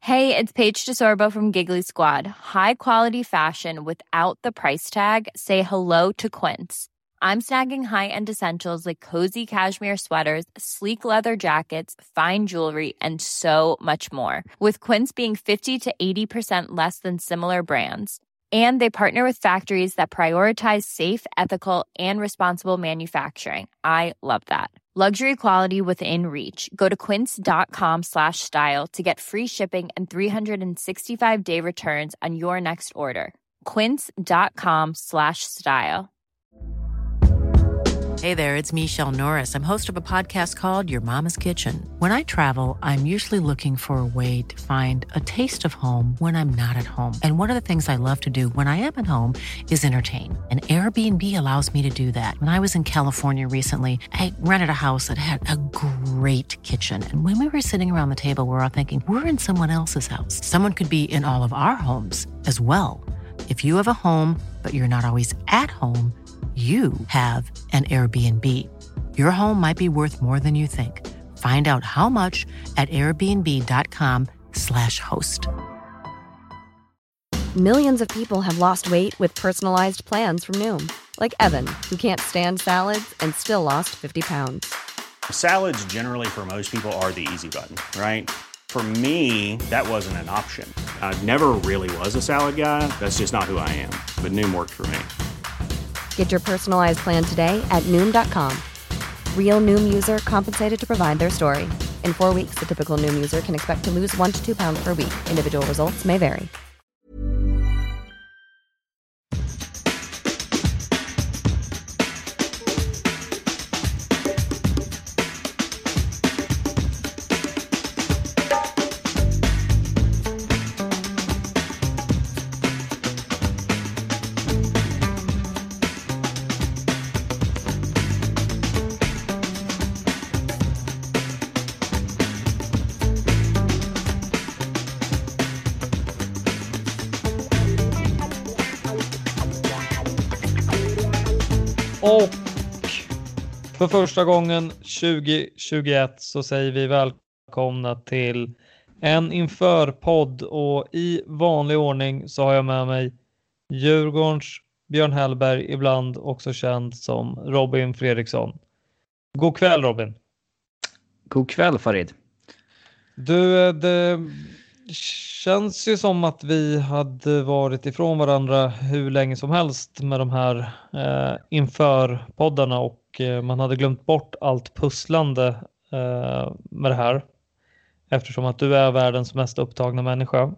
Hey, it's Paige DeSorbo from Giggly Squad. High quality fashion without the price tag. Say hello to Quince. I'm snagging high-end essentials like cozy cashmere sweaters, sleek leather jackets, fine jewelry, and so much more. With Quince being 50 to 80% less than similar brands. And they partner with factories that prioritize safe, ethical, and responsible manufacturing. I love that. Luxury quality within reach. Go to quince.com/style to get free shipping and 365-day returns on your next order. Quince.com/style. Hey there, it's Michelle Norris. I'm host of a podcast called Your Mama's Kitchen. When I travel, I'm usually looking for a way to find a taste of home when I'm not at home. And one of the things I love to do when I am at home is entertain. And Airbnb allows me to do that. When I was in California recently, I rented a house that had a great kitchen. And when we were sitting around the table, we were all thinking, we're in someone else's house. Someone could be in all of our homes as well. If you have a home, but you're not always at home, you have an Airbnb. Your home might be worth more than you think. Find out how much at airbnb.com/host. Millions of people have lost weight with personalized plans from Noom. Like Evan, who can't stand salads and still lost 50 pounds. Salads generally for most people are the easy button, right? For me, that wasn't an option. I never really was a salad guy. That's just not who I am. But Noom worked for me. Get your personalized plan today at Noom.com. Real Noom user compensated to provide their story. In 4 weeks, the typical Noom user can expect to lose 1 to 2 pounds per week. Individual results may vary. Och för första gången 2021 så säger vi välkomna till en införpodd, och i vanlig ordning så har jag med mig Djurgårdens Björn Hellberg, ibland också känd som Robin Fredriksson. God kväll, Robin. God kväll, Farid. Du, det känns ju som att vi hade varit ifrån varandra hur länge som helst med de här inför-poddarna, och man hade glömt bort allt pusslande med det här, eftersom att du är världens mest upptagna människa.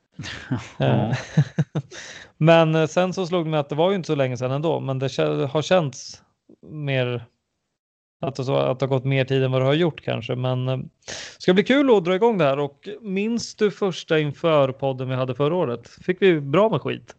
Men sen så slog det mig att det var ju inte så länge sedan ändå, men det har känts mer att det har gått mer tid än vad det har gjort kanske. Men det ska bli kul att dra igång det här. Och minns du första inför-podden vi hade förra året? Fick vi bra med skit?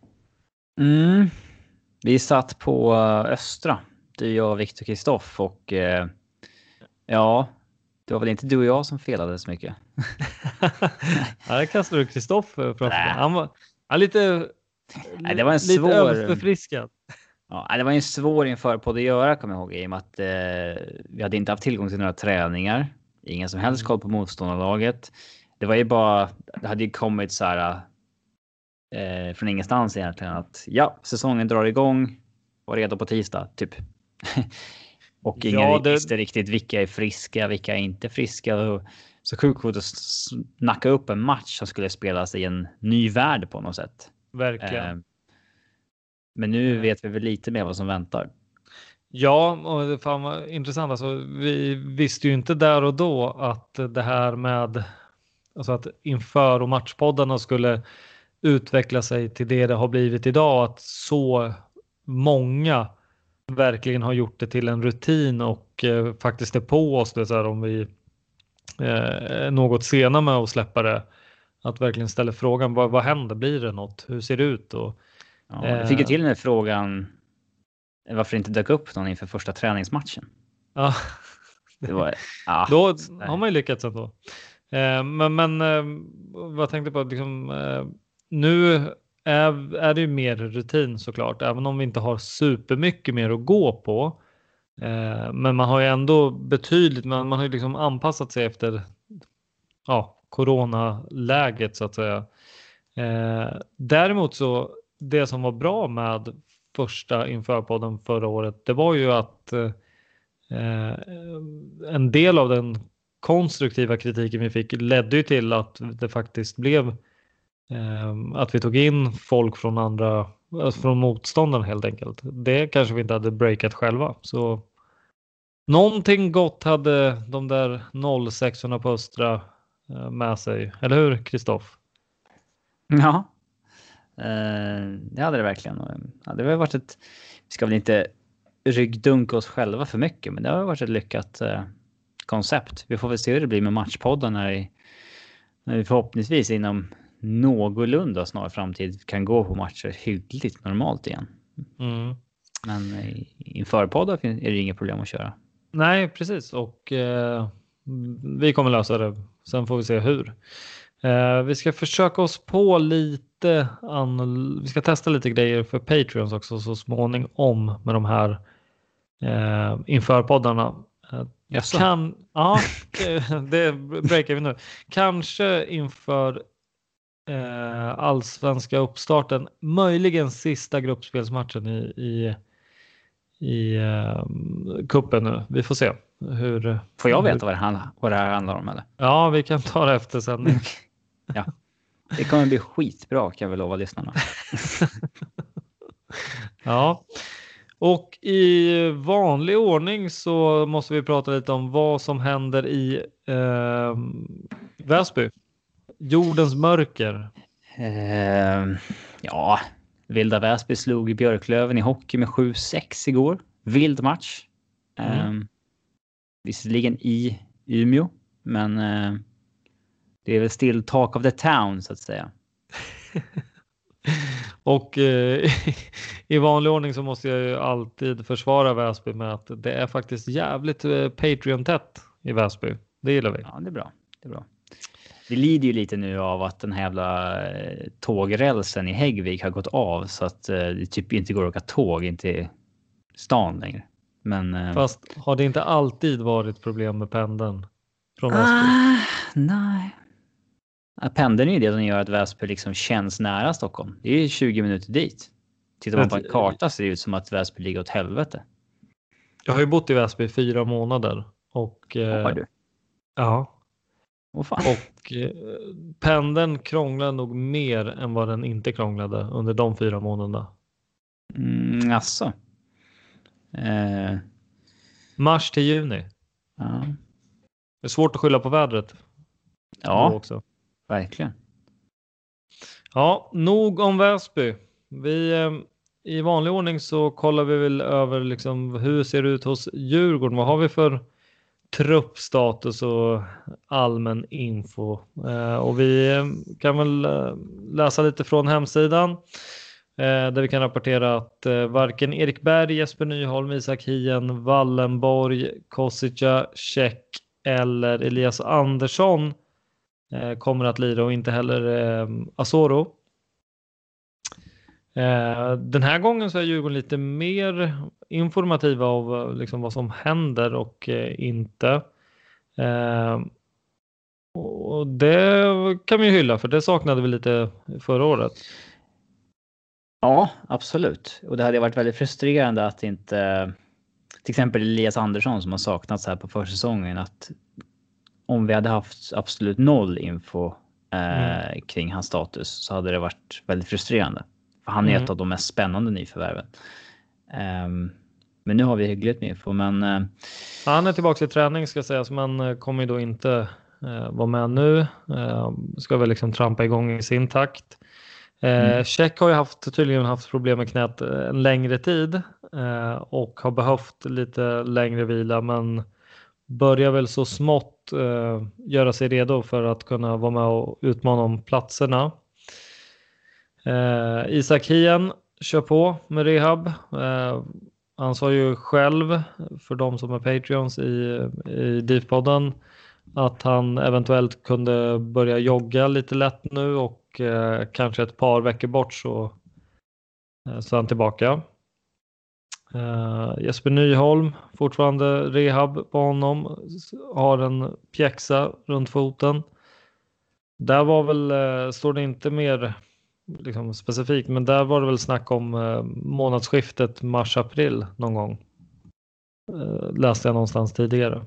Vi satt på Östra, du, jag och Viktor Kristoff, och ja, det var väl inte du och jag som felade så mycket. Ja, det kastade du Kristoff framför. Han var lite, nej, det var en lite svår överförfriskad. Ja, det var en svår införpodd att göra, kommer jag ihåg, i och med att vi hade inte haft tillgång till några träningar. Ingen som helst koll på motståndarlaget. Det var ju bara, det hade ju kommit så här från ingenstans egentligen att ja, säsongen drar igång, var redo på tisdag typ. Och ingen visste riktigt vilka är friska, vilka är inte friska. Och så sjukvård att snacka upp en match som skulle spelas i en ny värld på något sätt. Verkligen. Men nu vet vi väl lite mer vad som väntar. Ja, och det fan var intressant. Alltså, vi visste ju inte där och då att det här med, alltså att inför- och matchpoddarna skulle utveckla sig till det har blivit idag. Att så många verkligen har gjort det till en rutin och faktiskt är på oss det, så här, om vi något senare med att släppa det. Att verkligen ställa frågan, vad händer? Blir det något? Hur ser det ut? Och, ja, jag fick ju till den här frågan varför inte dök upp någon inför första träningsmatchen. Ja, det var, då har man ju lyckats ändå. Men vad tänkte på, liksom, nu är det ju mer rutin såklart, även om vi inte har supermycket mer att gå på. Men man har ju ändå betydligt, man har ju liksom anpassat sig efter coronaläget så att säga. Däremot så det som var bra med första införpodden förra året, det var ju att en del av den konstruktiva kritiken vi fick ledde ju till att det faktiskt blev att vi tog in folk från från motståndaren helt enkelt. Det kanske vi inte hade breakat själva. Så någonting gott hade de där 06orna på Östra med sig. Eller hur, Kristoff? Ja, det hade det verkligen. Ja, det har varit vi ska väl inte ryggdunka oss själva för mycket, men det har varit ett lyckat koncept. Vi får väl se hur det blir med matchpodden när vi förhoppningsvis inom någorlunda snar framtid kan gå på matcher hyggligt normalt igen. Men inför poddar är det inga problem att köra. Nej, precis. Och vi kommer lösa det. Sen får vi se hur. Vi ska försöka oss på lite vi ska testa lite grejer för Patreons också så småningom med de här införpoddarna. Det breakar vi nu. Kanske inför allsvenska uppstarten, möjligen sista gruppspelsmatchen i kuppen nu. Vi får se hur. Får jag veta vad det här handlar om eller? Ja, vi kan ta det efter sändning. Ja. Det kommer bli skitbra, kan jag väl lova lyssnarna. Ja. Och i vanlig ordning så måste vi prata lite om vad som händer i Väsby. Jordens mörker. Ja, Vilda Väsby slog i Björklöven i hockey med 7-6 igår. Vild match. Visserligen i Umeå, men det är väl still talk of the town så att säga. Och i vanlig ordning så måste jag ju alltid försvara Väsby med att det är faktiskt jävligt Patreon-tätt i Väsby. Det gillar vi. Ja, det är bra. Det är bra. Vi lider ju lite nu av att den här jävla tågrälsen i Häggvik har gått av så att det typ inte går att åka tåg in till stan längre. Men, fast har det inte alltid varit problem med pendeln från Väsby? Nej. Pendeln är ju det som gör att Väsby liksom känns nära Stockholm. Det är ju 20 minuter dit. Tittar man på en karta ser det ut som att Väsby ligger åt helvete. Jag har ju bott i Väsby i 4 månader. Och, har du? Ja. Fan. Och pendeln krånglade nog mer än vad den inte krånglade under de 4 månaderna. Alltså. Mars till juni. Ja. Det är svårt att skylla på vädret. Ja, också. Verkligen. Ja, nog om Väsby. I vanlig ordning så kollar vi väl över liksom, hur ser det ut hos Djurgården. Vad har vi för truppstatus och allmän info. Och vi kan väl läsa lite från hemsidan. Där vi kan rapportera att varken Erik Berg, Jesper Nyholm, Isak Hien, Wallenborg, Kosica, Käck eller Elias Andersson kommer att lira och inte heller Asoro. Den här gången så är Djurgården lite mer informativa av liksom vad som händer och inte. Och det kan vi ju hylla för det saknade vi lite förra året. Ja, absolut. Och det hade varit väldigt frustrerande att inte till exempel Elias Andersson som har saknats här på försäsongen, att om vi hade haft absolut noll info kring hans status så hade det varit väldigt frustrerande. För han är ett av de mest spännande nyförvärven. Men nu har vi hyggligt med info. Men, han är tillbaka i träning ska sägas, men kommer ju då inte vara med nu. Ska väl liksom trampa igång i sin takt. Käck har ju tydligen haft problem med knät en längre tid och har behövt lite längre vila, men börjar väl så smått göra sig redo för att kunna vara med och utmana om platserna. Isak Hien kör på med rehab. Han sa ju själv för de som är Patreons i DIF-podden att han eventuellt kunde börja jogga lite lätt nu och kanske ett par veckor bort så är han tillbaka. Jesper Nyholm, fortfarande rehab på honom, har en pjäxa runt foten. Där var väl, står det inte mer liksom specifikt, men där var det väl snack om månadsskiftet mars-april någon gång. Läste jag någonstans tidigare.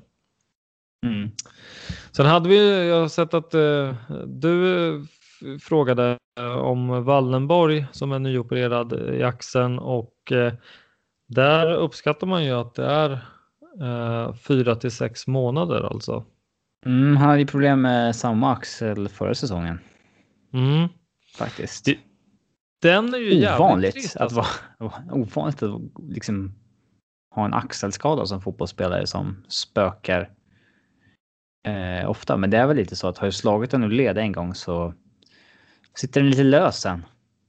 Sen hade jag har sett att du frågade om Wallenborg som är nyopererad i axeln, och där uppskattar man ju att det är 4 till 6 månader alltså. Han hade ju problem med samma axel förra säsongen. Faktiskt. Den är ju ovanligt trist, att alltså. Ovanligt att liksom ha en axelskada som fotbollsspelare som spökar ofta. Men det är väl lite så att har du slagit den ur led en gång så sitter den lite lös sen.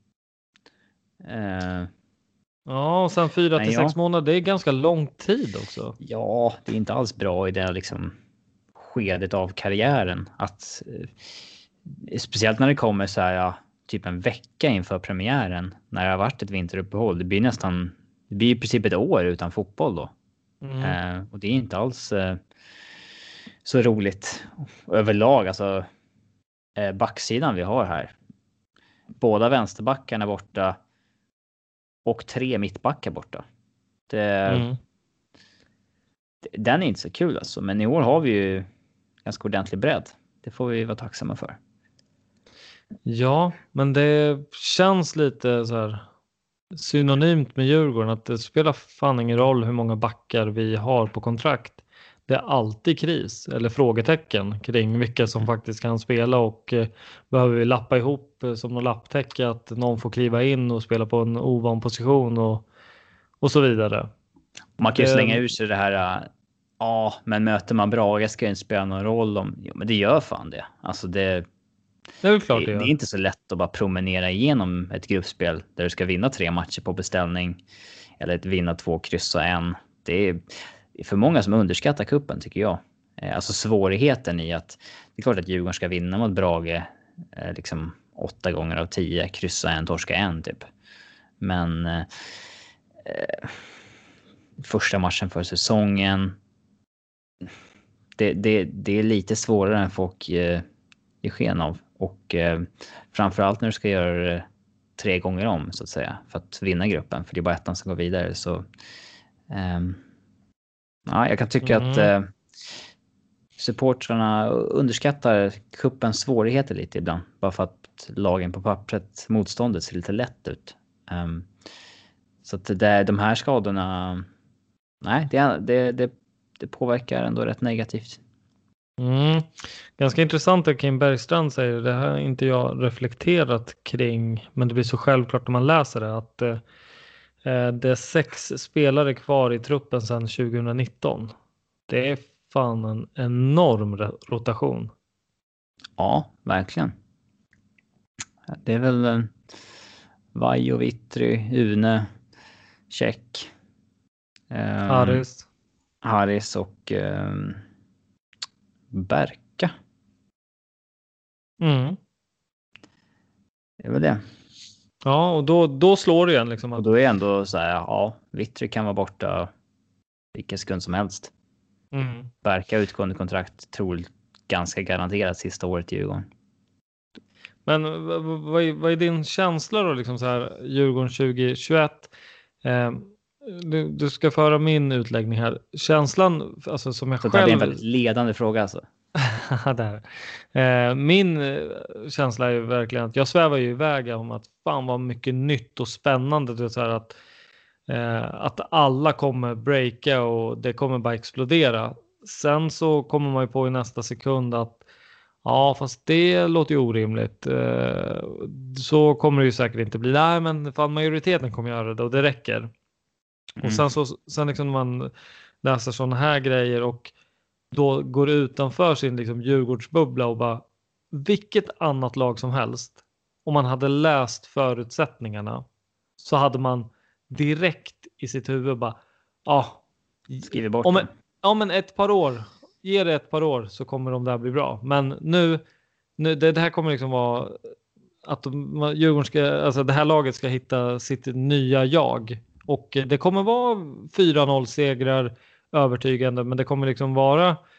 Ja, och sen 4 till 6 månader, det är ganska lång tid också. Ja, det är inte alls bra i det liksom skedet av karriären. Att, speciellt när det kommer så här, typ en vecka inför premiären, när det har varit ett vinteruppehåll. Det blir i princip ett år utan fotboll då. Och det är inte alls så roligt överlag. Alltså, backsidan vi har här. Båda vänsterbackarna borta och 3 mittbackar borta. Den är inte så kul alltså. Men i år har vi ju ganska ordentlig bredd. Det får vi vara tacksamma för. Ja, men det känns lite så här synonymt med Djurgården, att det spelar fan ingen roll hur många backar vi har på kontrakt. Det är alltid kris eller frågetecken kring vilka som faktiskt kan spela, och behöver vi lappa ihop som någon lapptäcke att någon får kliva in och spela på en ovan position och så vidare. Man kan ju slänga ur sig det här, men möter man Brage ska inte spela någon roll om. Jo, men det gör fan det. Alltså det är väl klart det är inte så lätt att bara promenera igenom ett gruppspel där du ska vinna 3 matcher på beställning eller vinna 2 kryss och 1. Det är för många som underskattar kuppen, tycker jag. Alltså svårigheten i att det är klart att Djurgården ska vinna mot Brage liksom 8 gånger av 10, kryssa 1, torska 1 typ. Men första matchen för säsongen, det är lite svårare än folk i sken av. Och framförallt när du ska göra det 3 gånger om så att säga för att vinna gruppen, för det är bara ettan som går vidare. Så jag kan tycka att supportrarna underskattar kuppens svårigheter lite ibland, bara för att lagen på pappret, motståndet, ser lite lätt ut. Så att de här skadorna, det påverkar ändå rätt negativt. Ganska intressant att Kim Bergstrand säger, det här har inte jag reflekterat kring, men det blir så självklart när man läser det, att det är 6 spelare kvar i truppen sedan 2019. Det är fan en enorm rotation. Ja, verkligen. Det är väl Vajo, Vittry, Une, Check, Harris och Berka. Det är väl det. Ja, och då slår det igen liksom. Och då är ändå så här, Vittry kan vara borta vilken sekund som helst. Berka utgående kontrakt, tror ganska garanterat sista året i Djurgården. Men vad är din känsla då liksom så här, Djurgården 2021? Du ska föra min utläggning här. Känslan, alltså som jag så själv... Det är en väldigt ledande fråga alltså. Min känsla är verkligen att jag svävar ju iväg om att fan vad mycket nytt och spännande det är, så här att alla kommer breaka och det kommer bara explodera. Sen så kommer man ju på i nästa sekund att fast det låter ju orimligt. Så kommer det ju säkert inte bli. Nej, men fan majoriteten kommer göra det och det räcker. Och sen liksom man läser sådana här grejer och då går utanför sin liksom Djurgårdsbubbla och bara vilket annat lag som helst, om man hade läst förutsättningarna så hade man direkt i sitt huvud bara skriver bort men ett par år, ge det ett par år så kommer de där bli bra. Men nu det här kommer liksom vara att Djurgården ska, alltså det här laget ska hitta sitt nya jag, och det kommer vara 4-0 segrar övertygande, men det kommer liksom vara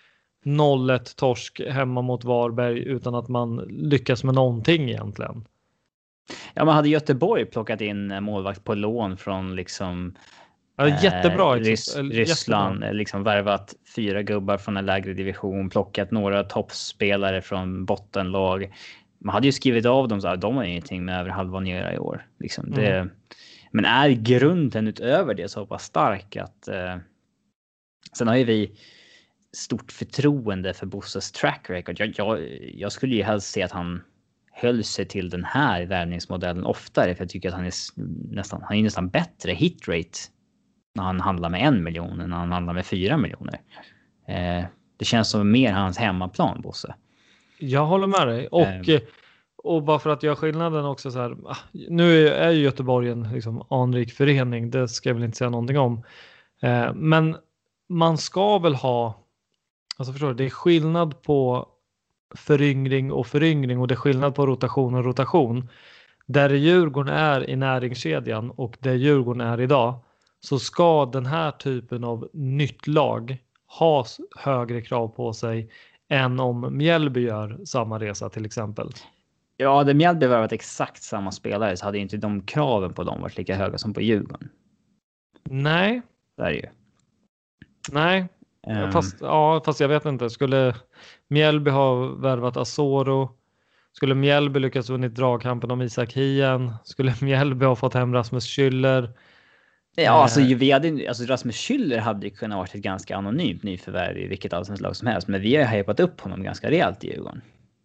0-1 torsk hemma mot Varberg utan att man lyckas med någonting egentligen. Ja, man hade Göteborg plockat in målvakt på lån från liksom jättebra Ryssland, jättebra. liksom värvat 4 gubbar från en lägre division, plockat några toppspelare från bottenlag. Man hade ju skrivit av dem så här, de har ingenting med över halvan att göra i år. Liksom. Men är grunden utöver det så pass stark att sen har ju vi stort förtroende för Bosses track record. Jag skulle ju helst se att han höll sig till den här värvningsmodellen oftare, för jag tycker att han är nästan bättre hitrate när han handlar med 1 miljon än när han handlar med 4 miljoner. Det känns som mer hans hemmaplan, Bosse. Jag håller med dig. Och bara för att göra skillnaden också så här, nu är ju Göteborg en liksom anrik förening, det ska jag väl inte säga någonting om. Men man ska väl ha, alltså förstår du, det är skillnad på föryngring och det är skillnad på rotation och rotation. Där Djurgården är i näringskedjan och där Djurgården är idag, så ska den här typen av nytt lag ha högre krav på sig än om Mjällby gör samma resa till exempel. Ja, hade Mjällby varit exakt samma spelare så hade inte de kraven på dem varit lika höga som på Djurgården. Nej. Det är ju. Nej. Fast jag vet inte. Skulle Mjällby ha värvat Asoro? Skulle Mjällby lyckas vunnit dragkampen om Isak Hien? Skulle Mjällby ha fått hem Rasmus Schüller? Ja, alltså Rasmus Schüller hade ju kunnat vara ett ganska anonymt nyförvärv i vilket allsvenskt lag som helst. Men vi har ju hypat upp honom ganska rejält i Djurgården.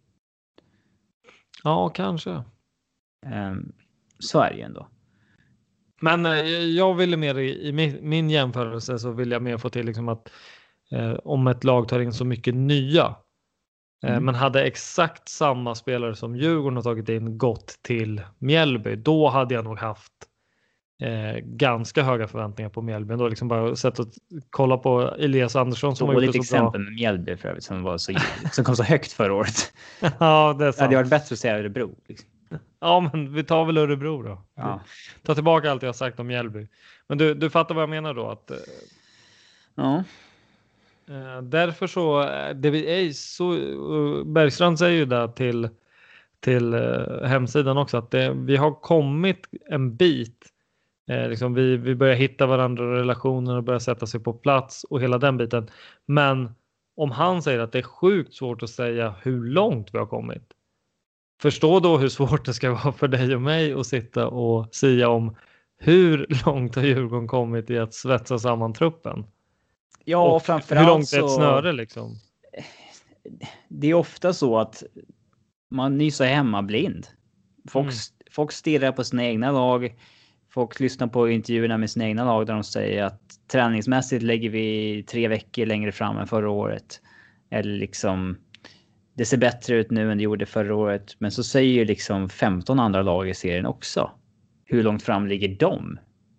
Ja, kanske. Så är det ju ändå. Men jag ville mer i min jämförelse så vill jag mer få till liksom att om ett lag tar in så mycket nya men hade exakt samma spelare som Djurgården har tagit in gått till Mjällby, då hade jag nog haft ganska höga förväntningar på Mjällby. Då liksom bara sett att kolla på Elias Andersson som var gjort ett exempel med Mjällby för övrigt som kom så högt förra året. Ja, det är sant. Det hade varit bättre att säga Örebro. Liksom. Ja, men vi tar väl Örebro då. Ja. Ta tillbaka allt jag har sagt om Mjällby. Men du fattar vad jag menar då? Att, ja. Därför så, Bergstrand säger ju där till hemsidan också att vi har kommit en bit. Liksom vi börjar hitta varandra och relationer och börjar sätta sig på plats och hela den biten. Men om han säger att det är sjukt svårt att säga hur långt vi har kommit. Förstå då hur svårt det ska vara för dig och mig att sitta och säga om hur långt har Djurgården kommit i att svetsa samman truppen. Ja, och framförallt hur långt är ett snöre liksom? Det är ofta så att man nyser hemma blind. Folk stirrar på sina egna lag. Folk lyssnar på intervjuerna med sina egna lag där de säger att träningsmässigt lägger vi 3 veckor längre fram än förra året. Eller liksom det ser bättre ut nu än det gjorde förra året. Men så säger ju liksom 15 andra lag i serien också. Hur långt fram ligger de?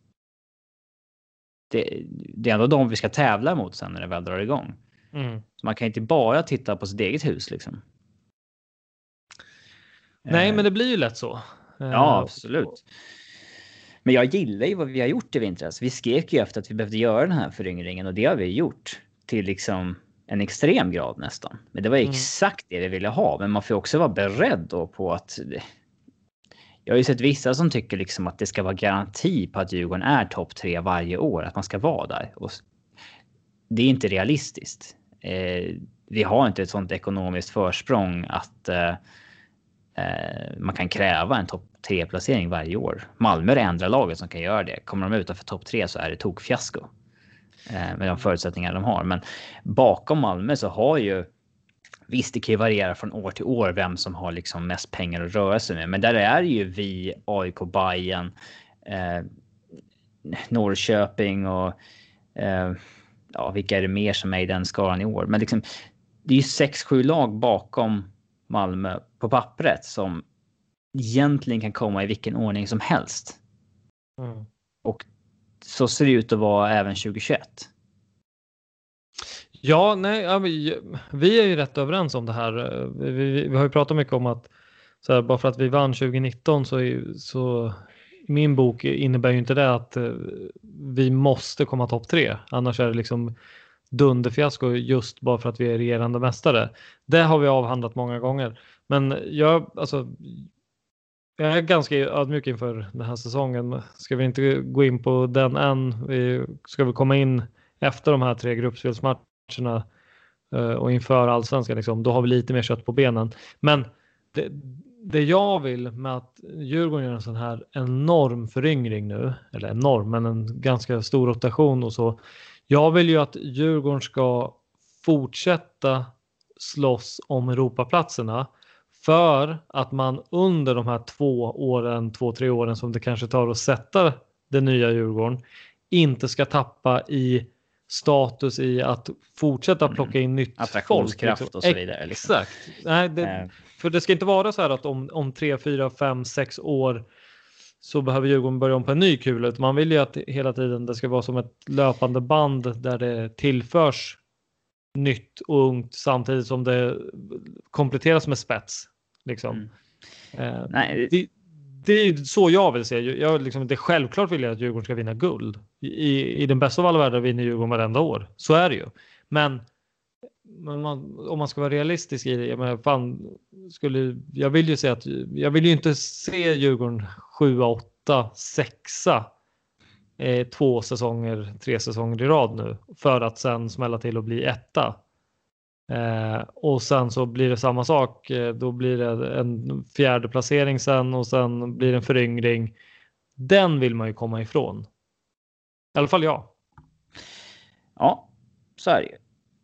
Det är ändå de vi ska tävla mot sen när det väl drar igång. Så man kan inte bara titta på sitt eget hus liksom. Nej, men det blir ju lätt så. Ja, absolut. Men jag gillar ju vad vi har gjort i vintras. Vi skrek ju efter att vi behövde göra den här föryngringen och det har vi gjort till liksom en extrem grad nästan. Men det var exakt det vi ville ha. Men man får också vara beredd då på att jag har ju sett vissa som tycker liksom att det ska vara garanti på att Djurgården är topp 3 varje år. Att man ska vara där. Och det är inte realistiskt. Vi har inte ett sånt ekonomiskt försprång att man kan kräva en topp 3-placering varje år. Malmö är det enda laget som kan göra det. Kommer de utanför topp 3 så är det tokfiasko. Med de förutsättningar de har. Men bakom Malmö så har ju visst, det kan ju variera från år till år vem som har liksom mest pengar att röra sig med. Men där är ju vi, AIK, Bayern, Norrköping och vilka är det mer som är i den skaran i år. Men liksom, det är ju 6-7 lag bakom Malmö på pappret som egentligen kan komma i vilken ordning som helst. Och så ser det ut att vara även 2021. Ja, nej, vi är ju rätt överens om det här. Vi har ju pratat mycket om att så här, bara för att vi vann 2019 så i min bok innebär ju inte det att vi måste komma topp 3. Annars är det liksom dunderfiasko just bara för att vi är regerande mästare. Det har vi avhandlat många gånger. Men jag är ganska ödmjuk inför den här säsongen. Ska vi inte gå in på den än? Vi ska väl komma in efter de här 3 gruppspelsmatcherna och inför allsvenskan. Liksom. Då har vi lite mer kött på benen. Men det jag vill med att Djurgården gör en sån här enorm föryngring nu, eller enorm, men en ganska stor rotation och så. Jag vill ju att Djurgården ska fortsätta slåss om Europaplatserna för att man under de här 2-3 åren som det kanske tar att sätta det nya Djurgården inte ska tappa i status i att fortsätta plocka in nytt attraktionskraft folk, liksom. Och så vidare. Liksom. Exakt. Nej, för det ska inte vara så här att om 3, 4, 5, 6 år så behöver Djurgården börja om på en ny kula. Man vill ju att hela tiden det ska vara som ett löpande band där det tillförs nytt och ungt samtidigt som det kompletteras med spets. Liksom. Nej. Det är ju så jag vill se. Det är självklart vill jag att Djurgården ska vinna guld. I den bästa av alla världar vinner Djurgården varenda år. Så är det ju. Men om man ska vara realistisk i det, jag vill ju säga att jag vill ju inte se Djurgården 7, 8, 6 2 säsonger, 3 säsonger i rad nu för att sen smälla till och bli 1. Och sen så blir det samma sak. Då blir det en 4:e placering sen och sen blir det en föryngring. Den vill man ju komma ifrån. I alla fall jag. Ja, så är det ju.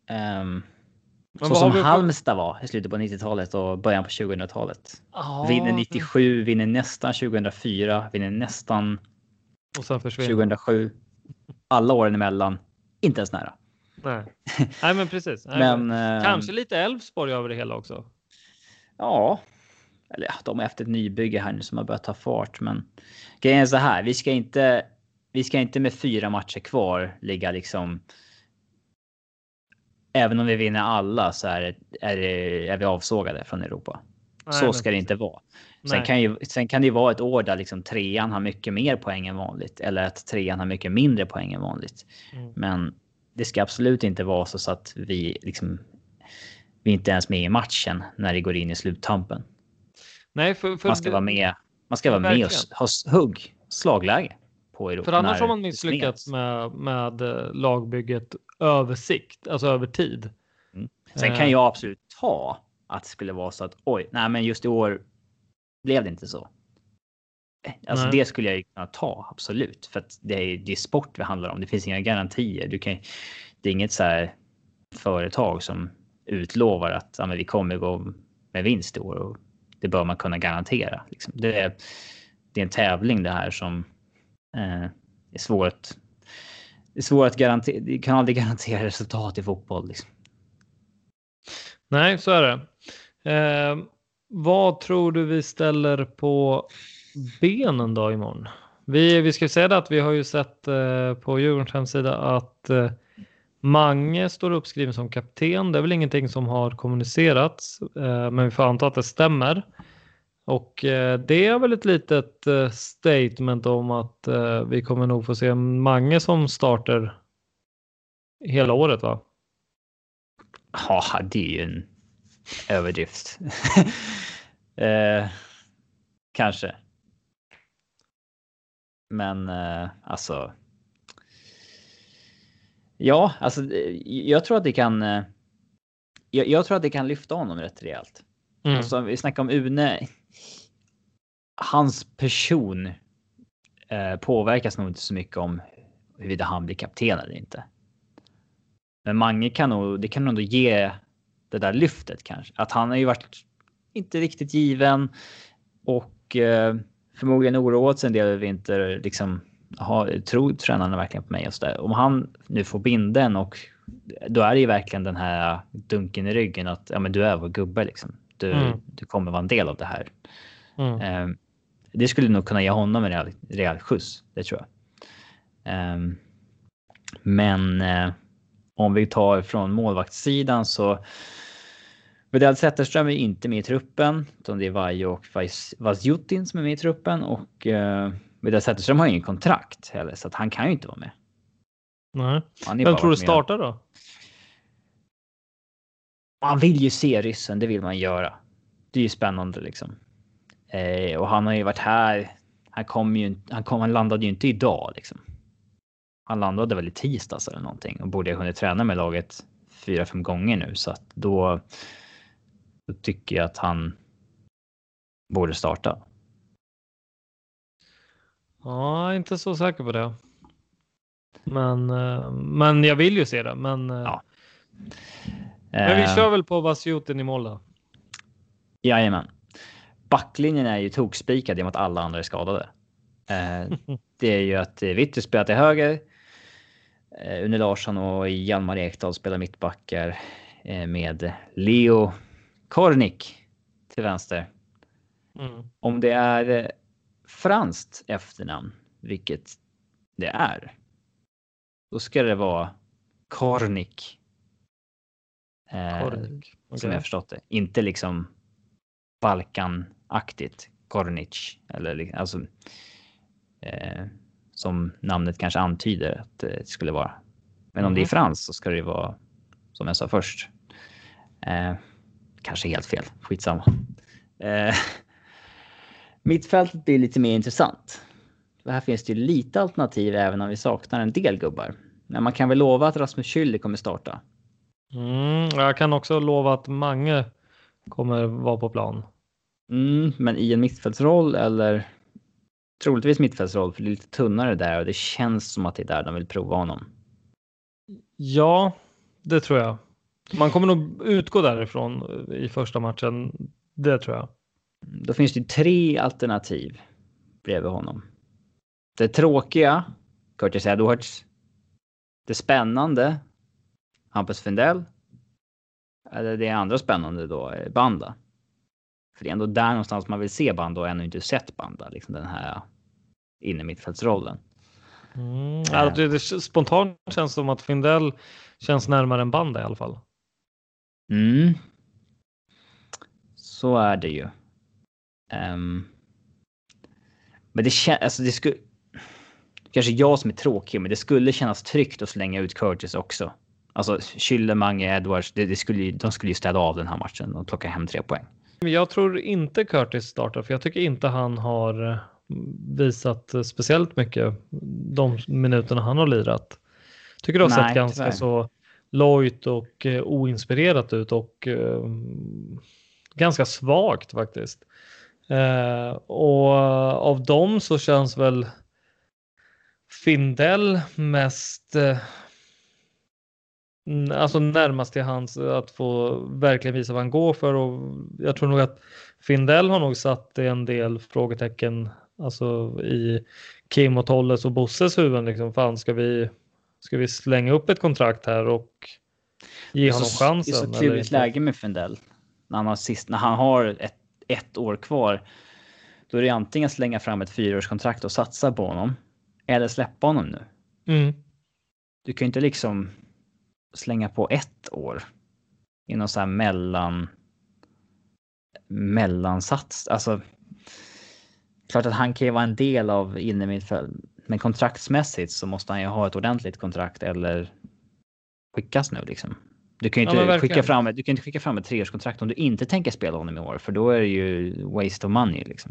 Så som Halmstad var i slutet på 90-talet och början på 2000-talet. Vinner 97, vinner nästan 2004, vinner nästan och sen försvinner 2007. Alla åren emellan, inte ens nära. Nej men precis. Men kanske lite Elfsborg över det hela också. Ja. Eller ja, de är efter ett nybygge här nu som har börjat ta fart. Men grejen är så här, vi ska inte med 4 matcher kvar ligga liksom. Även om vi vinner alla så är vi avsågade från Europa. Så ska det inte vara. Sen kan det ju vara ett år där liksom 3:an har mycket mer poäng än vanligt. Eller att 3:an har mycket mindre poäng än vanligt. Men det ska absolut inte vara så att vi inte ens med i matchen när det går in i sluttampen. Nej, för man ska vara med. Man ska vara med och ha slagläge på Europa. För annars har man misslyckats med lagbygget översikt, alltså över tid. Sen kan jag absolut ta att det skulle vara så att men just i år blev det inte så. Alltså det skulle jag ju kunna ta, absolut. För att det är sport vi handlar om. Det finns inga garantier. Det är inget så här företag som utlovar att vi kommer gå med vinst i år. Och det bör man kunna garantera. Liksom. Det är en tävling det här som är svårt. Det är svårt att garantera. Du kan aldrig garantera resultat i fotboll. Liksom. Nej, så är det. Vad tror du vi ställer på benen då imorgon? Vi ska säga det att vi har ju sett på Djurgårdens hemsida att Mange står uppskriven som kapten. Det är väl ingenting som har kommunicerats, men vi får anta att det stämmer. Och det är väl ett litet statement om att vi kommer nog få se Mange som starter hela året, va? Ja, det är ju en överdrift. Kanske. Men alltså. Ja, alltså jag tror att det kan. Jag tror att det kan lyfta honom rätt rejält. Alltså, vi snackar om Une. Hans person påverkas nog inte så mycket om huruvida han blir kapten eller inte. Men Mange kan nog ge det där lyftet kanske. Att han har ju varit inte riktigt given och förmodligen oroat sig en del över inte liksom tror tränarna verkligen på mig och så där. Om han nu får binden och då är det ju verkligen den här dunken i ryggen att men du är vår gubbe liksom. Du kommer vara en del av det här. Det skulle nog kunna ge honom en rejäl skjuts, det tror jag. Men om vi tar från målvaktssidan så Widell Zetterström är inte med i truppen. Utan det är Vajo och Vazjutin som är med i truppen. Och Widell Zetterström har ingen kontrakt heller. Så att han kan ju inte vara med. Nej. Han är Vem bara tror du varit med. startar då? Man vill ju se ryssen, det vill man göra. Det är ju spännande liksom. Och han har ju varit här. Han landade ju inte idag liksom. Han landade väl i tisdags eller någonting och borde ha hunnit träna med laget 4-5 gånger nu, så att då tycker jag att han borde starta. Ja, inte så säker på det. Men jag vill ju se det. Men vi kör väl på Vasiutin i mål då. Jajamän. Backlinjen är ju tokspikad i och med att alla andra är skadade. Det är ju att Vittry spelar till höger. Une Larsson och Hjalmar Ekdal spelar mittbackar med Leo Kornic till vänster. Om det är franskt efternamn, vilket det är, då ska det vara Kornic. Okay. Som jag förstått det. Inte liksom Balkanaktigt Kornic. Eller alltså som namnet kanske antyder att det skulle vara. Men om det är franskt så ska det vara som jag sa först. Kanske helt fel. Skitsamma. Mittfältet blir lite mer intressant. För här finns det ju lite alternativ även om vi saknar en del gubbar. Men man kan väl lova att Rasmus Schüller kommer starta. Jag kan också lova att Mange kommer vara på plan. Men i en mittfältsroll eller troligtvis mittfältsroll, för det är lite tunnare där och det känns som att det är där de vill prova honom. Ja, det tror jag. Man kommer nog utgå därifrån i första matchen. Det tror jag. Då finns det 3 alternativ bredvid honom. Det tråkiga, Curtis Edwards. Det spännande, Hampus Findell. Eller det andra spännande då, Banda. För det är ändå där någonstans man vill se Banda och ännu inte sett Banda. Liksom den här inne mittfältsrollen. Det spontant känns som att Findell känns närmare en Banda i alla fall. Så är det ju. Men det känns, alltså det skulle kanske jag som är tråkig, men det skulle kännas tryggt att slänga ut Curtis också. Alltså Schüller, Mange, Edwards, de skulle ju städa av den här matchen och plocka hem 3 poäng. Jag tror inte Curtis startar, för jag tycker inte han har visat speciellt mycket de minuterna han har lirat. Tycker det har sett ganska så lojt och oinspirerat ut och ganska svagt faktiskt. Och av dem så känns väl Findell mest alltså närmast till hans att få verkligen visa vad han går för, och jag tror nog att Findell har nog satt en del frågetecken alltså i Kim och Tolles och Bosses huvuden liksom. Fan, ska vi slänga upp ett kontrakt här och ge honom chansen? Det är så klurigt läge med Findell. När han har ett år kvar, då är det antingen slänga fram ett 4-årskontrakt och satsa på honom eller släppa honom nu. Du kan ju inte liksom slänga på 1 år i någon så här mellansats. Alltså klart att han kan ju vara en del av innermittfält, men kontraktsmässigt så måste han ju ha ett ordentligt kontrakt eller skickas nu liksom. Du kan ju inte skicka fram ett 3-årskontrakt om du inte tänker spela honom i år, för då är det ju waste of money liksom.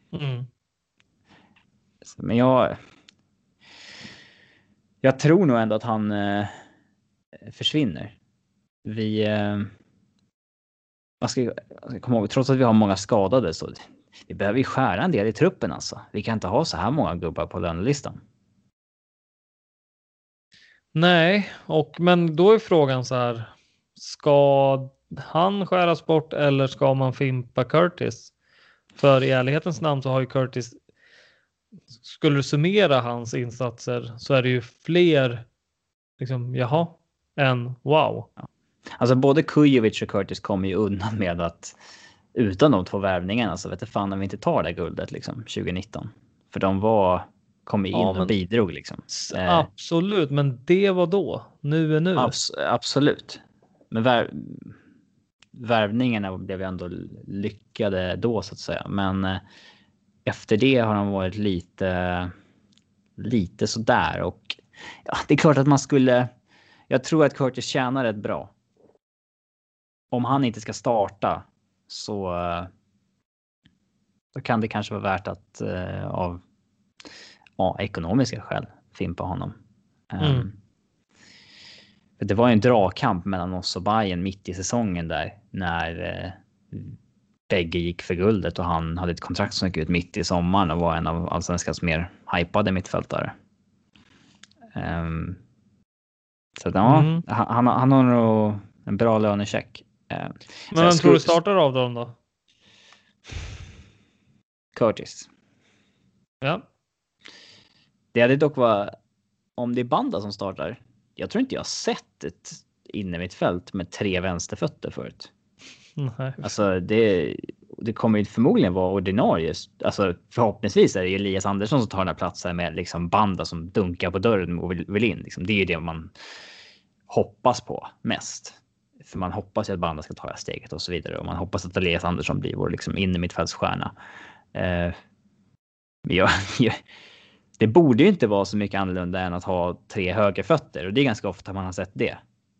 Men jag tror nog ändå att han försvinner. Man ska komma ihåg, trots att vi har många skadade, så vi behöver ju skära en del i truppen alltså. Vi kan inte ha så här många gubbar på lönelistan. Nej, men då är frågan så här: ska han skäras bort eller ska man fimpa Curtis? För i ärlighetens namn så har ju Curtis, skulle du summera hans insatser så är det ju fler liksom, än wow. Ja. Alltså både Kujovic och Curtis kommer ju undan med att utan de 2 värvningarna så vet jag fan om vi inte tar det guldet liksom 2019. För de kom in och bidrog liksom. Absolut, men det var då. Nu är nu. Absolut. Men värvningarna blev ändå lyckade då så att säga. Men efter det har de varit lite sådär. Och Ja, det är klart att man skulle... Jag tror att Curtis tjänar rätt bra. Om han inte ska starta så då kan det kanske vara värt att av ekonomiska skäl fimpa honom. För det var ju en dragkamp mellan oss och Bayern mitt i säsongen där när bägge gick för guldet och han hade ett kontrakt som gick ut mitt i sommaren och var en av allsvenskans mer hypade mittfältare. Så ja, han har nog en bra lönecheck. Men vem tror du startar av dem då? Curtis. Ja. Det hade dock varit om det är Banda som startar. Jag tror inte jag har sett ett inne mitt fält med 3 vänsterfötter förut. Nej. Alltså det kommer ju förmodligen vara ordinarie. Alltså förhoppningsvis är det Elias Andersson som tar den här platsen med liksom Banda som dunkar på dörren och vill in. Liksom. Det är ju det man hoppas på mest. För man hoppas ju att Banda ska ta det här steget och så vidare. Och man hoppas att Elias Andersson blir vår liksom inne mittfältsstjärna. Det borde ju inte vara så mycket annorlunda än att ha 3 högerfötter. Och det är ganska ofta man har sett det.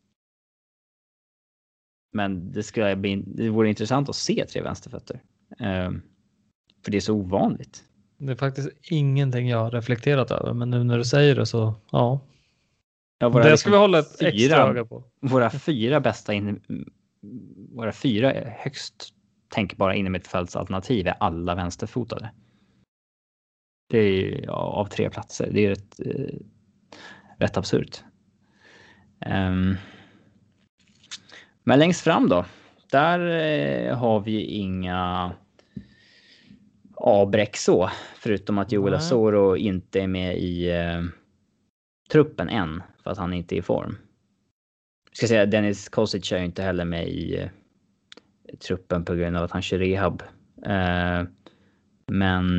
Men det vore intressant att se 3 vänsterfötter. För det är så ovanligt. Det är faktiskt ingenting jag har reflekterat över. Men nu när du säger det så, ja. Det liksom ska vi hålla ett extra öga på. Våra 4 bästa våra 4 högst tänkbara innermittfältsalternativ är alla vänsterfotade. Det är av 3 platser. Det är rätt absurt. Men längst fram då. Där har vi inga avbräck så. Förutom att Joel Asoro inte är med i truppen än. För att han inte är i form. Jag ska säga Dennis Kosic är inte heller med i truppen på grund av att han kör rehab. Men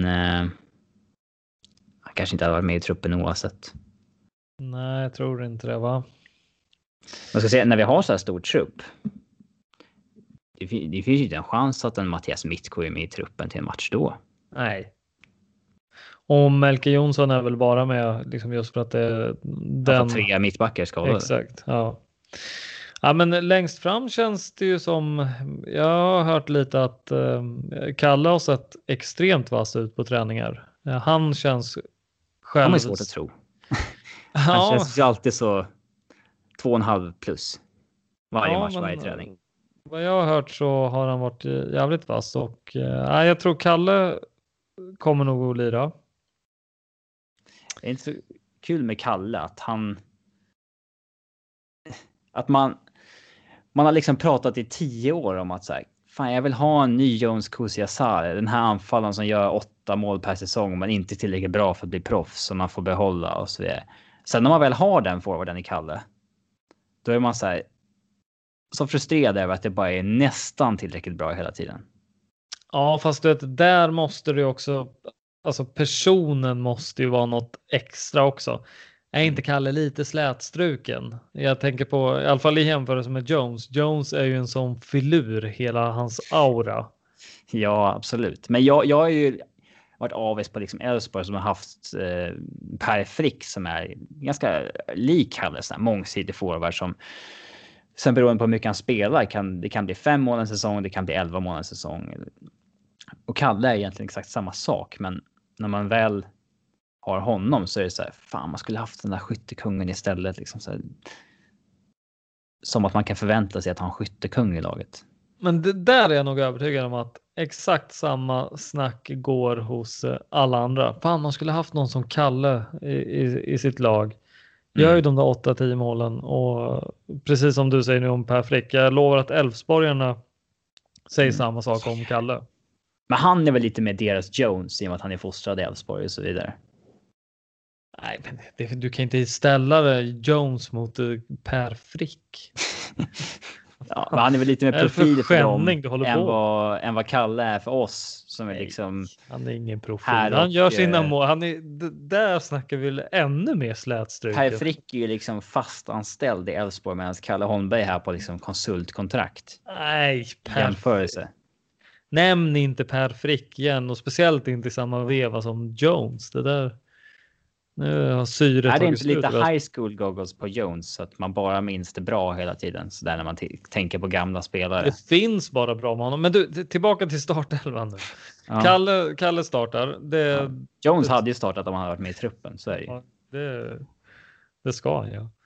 han kanske inte hade varit med i truppen oavsett. Nej, jag tror inte det, va? Man ska säga, när vi har så här stor trupp. Det finns ju inte en chans att en Mattias Mitko är med i truppen till en match då. Nej. Och Melke Jonsson är väl bara med liksom just för att det är den... 3 mittbackar skadade. Exakt, ja. Ja, men längst fram känns det ju som... Jag har hört lite att Kalle har sett extremt vass ut på träningar. Han känns själv... Det är svårt att tro. Han känns ju alltid så 2,5 plus varje match, varje träning. Vad jag har hört så har han varit jävligt vass och jag tror Kalle kommer nog att lira. Det är inte så kul med Kalle att man har liksom pratat i 10 år om att så här, fan jag vill ha en ny Jones Kusiasare, den här anfallaren som gör 8 mål per säsong men inte tillräckligt bra för att bli proffs som man får behålla och så vidare. Sen när man väl har den forwarden i Kalle, då är man så här så frustrerad över att det bara är nästan tillräckligt bra hela tiden. Ja, fast du vet, där måste du också, alltså personen måste ju vara något extra också. Är inte Kalle lite slätstruken? Jag tänker på, i alla fall i jämförelse med Jones. Jones är ju en sån filur, hela hans aura. Ja, absolut. Men jag har ju varit avis på liksom Elfsborg som har haft Per Frick som är ganska lik Kalle, sån här mångsidig forward som sen beroende på hur mycket han spelar det kan bli 5 mål en säsong, det kan bli 11 mål en säsong. Och Kalle är egentligen exakt samma sak, men när man väl har honom så är det så här, fan man skulle haft den där skyttekungen istället liksom så här, som att man kan förvänta sig att ha en skyttekung i laget. Men det där är jag nog övertygad om att exakt samma snack går hos alla andra. Fan, man skulle haft någon som Kalle i sitt lag. Gör ju de där 8-10 målen och precis som du säger nu om Per Frick, jag lovar att Elfsborgarna säger samma sak om Kalle. Men han är väl lite mer deras Jones i och med att han är fostrad i Elfsborg och så vidare. Nej, men du kan inte ställa det Jones mot Per Frick. Ja, men han är väl lite mer profil för dem än vad Kalle är för oss som är liksom. Han är ingen profil. Han gör sina mål. Där snackar vi ännu mer slätstruket. Per Frick är ju liksom fast anställd i Elfsborg medan Kalle Holmberg här på liksom konsultkontrakt. Nej, jämförelse. Nämn inte Per Frick igen och speciellt inte i samma veva som Jones. Det där. Nu har syret är det tagit inte slut. lite high school goggles på Jones så att man bara minns det bra hela tiden så där när man tänker på gamla spelare? Det finns bara bra med honom. Men du, tillbaka till startelvan nu. Ja. Kalle startar. Jones hade ju startat om han hade varit med i truppen, så är det ju. Ja, det ska han, ja.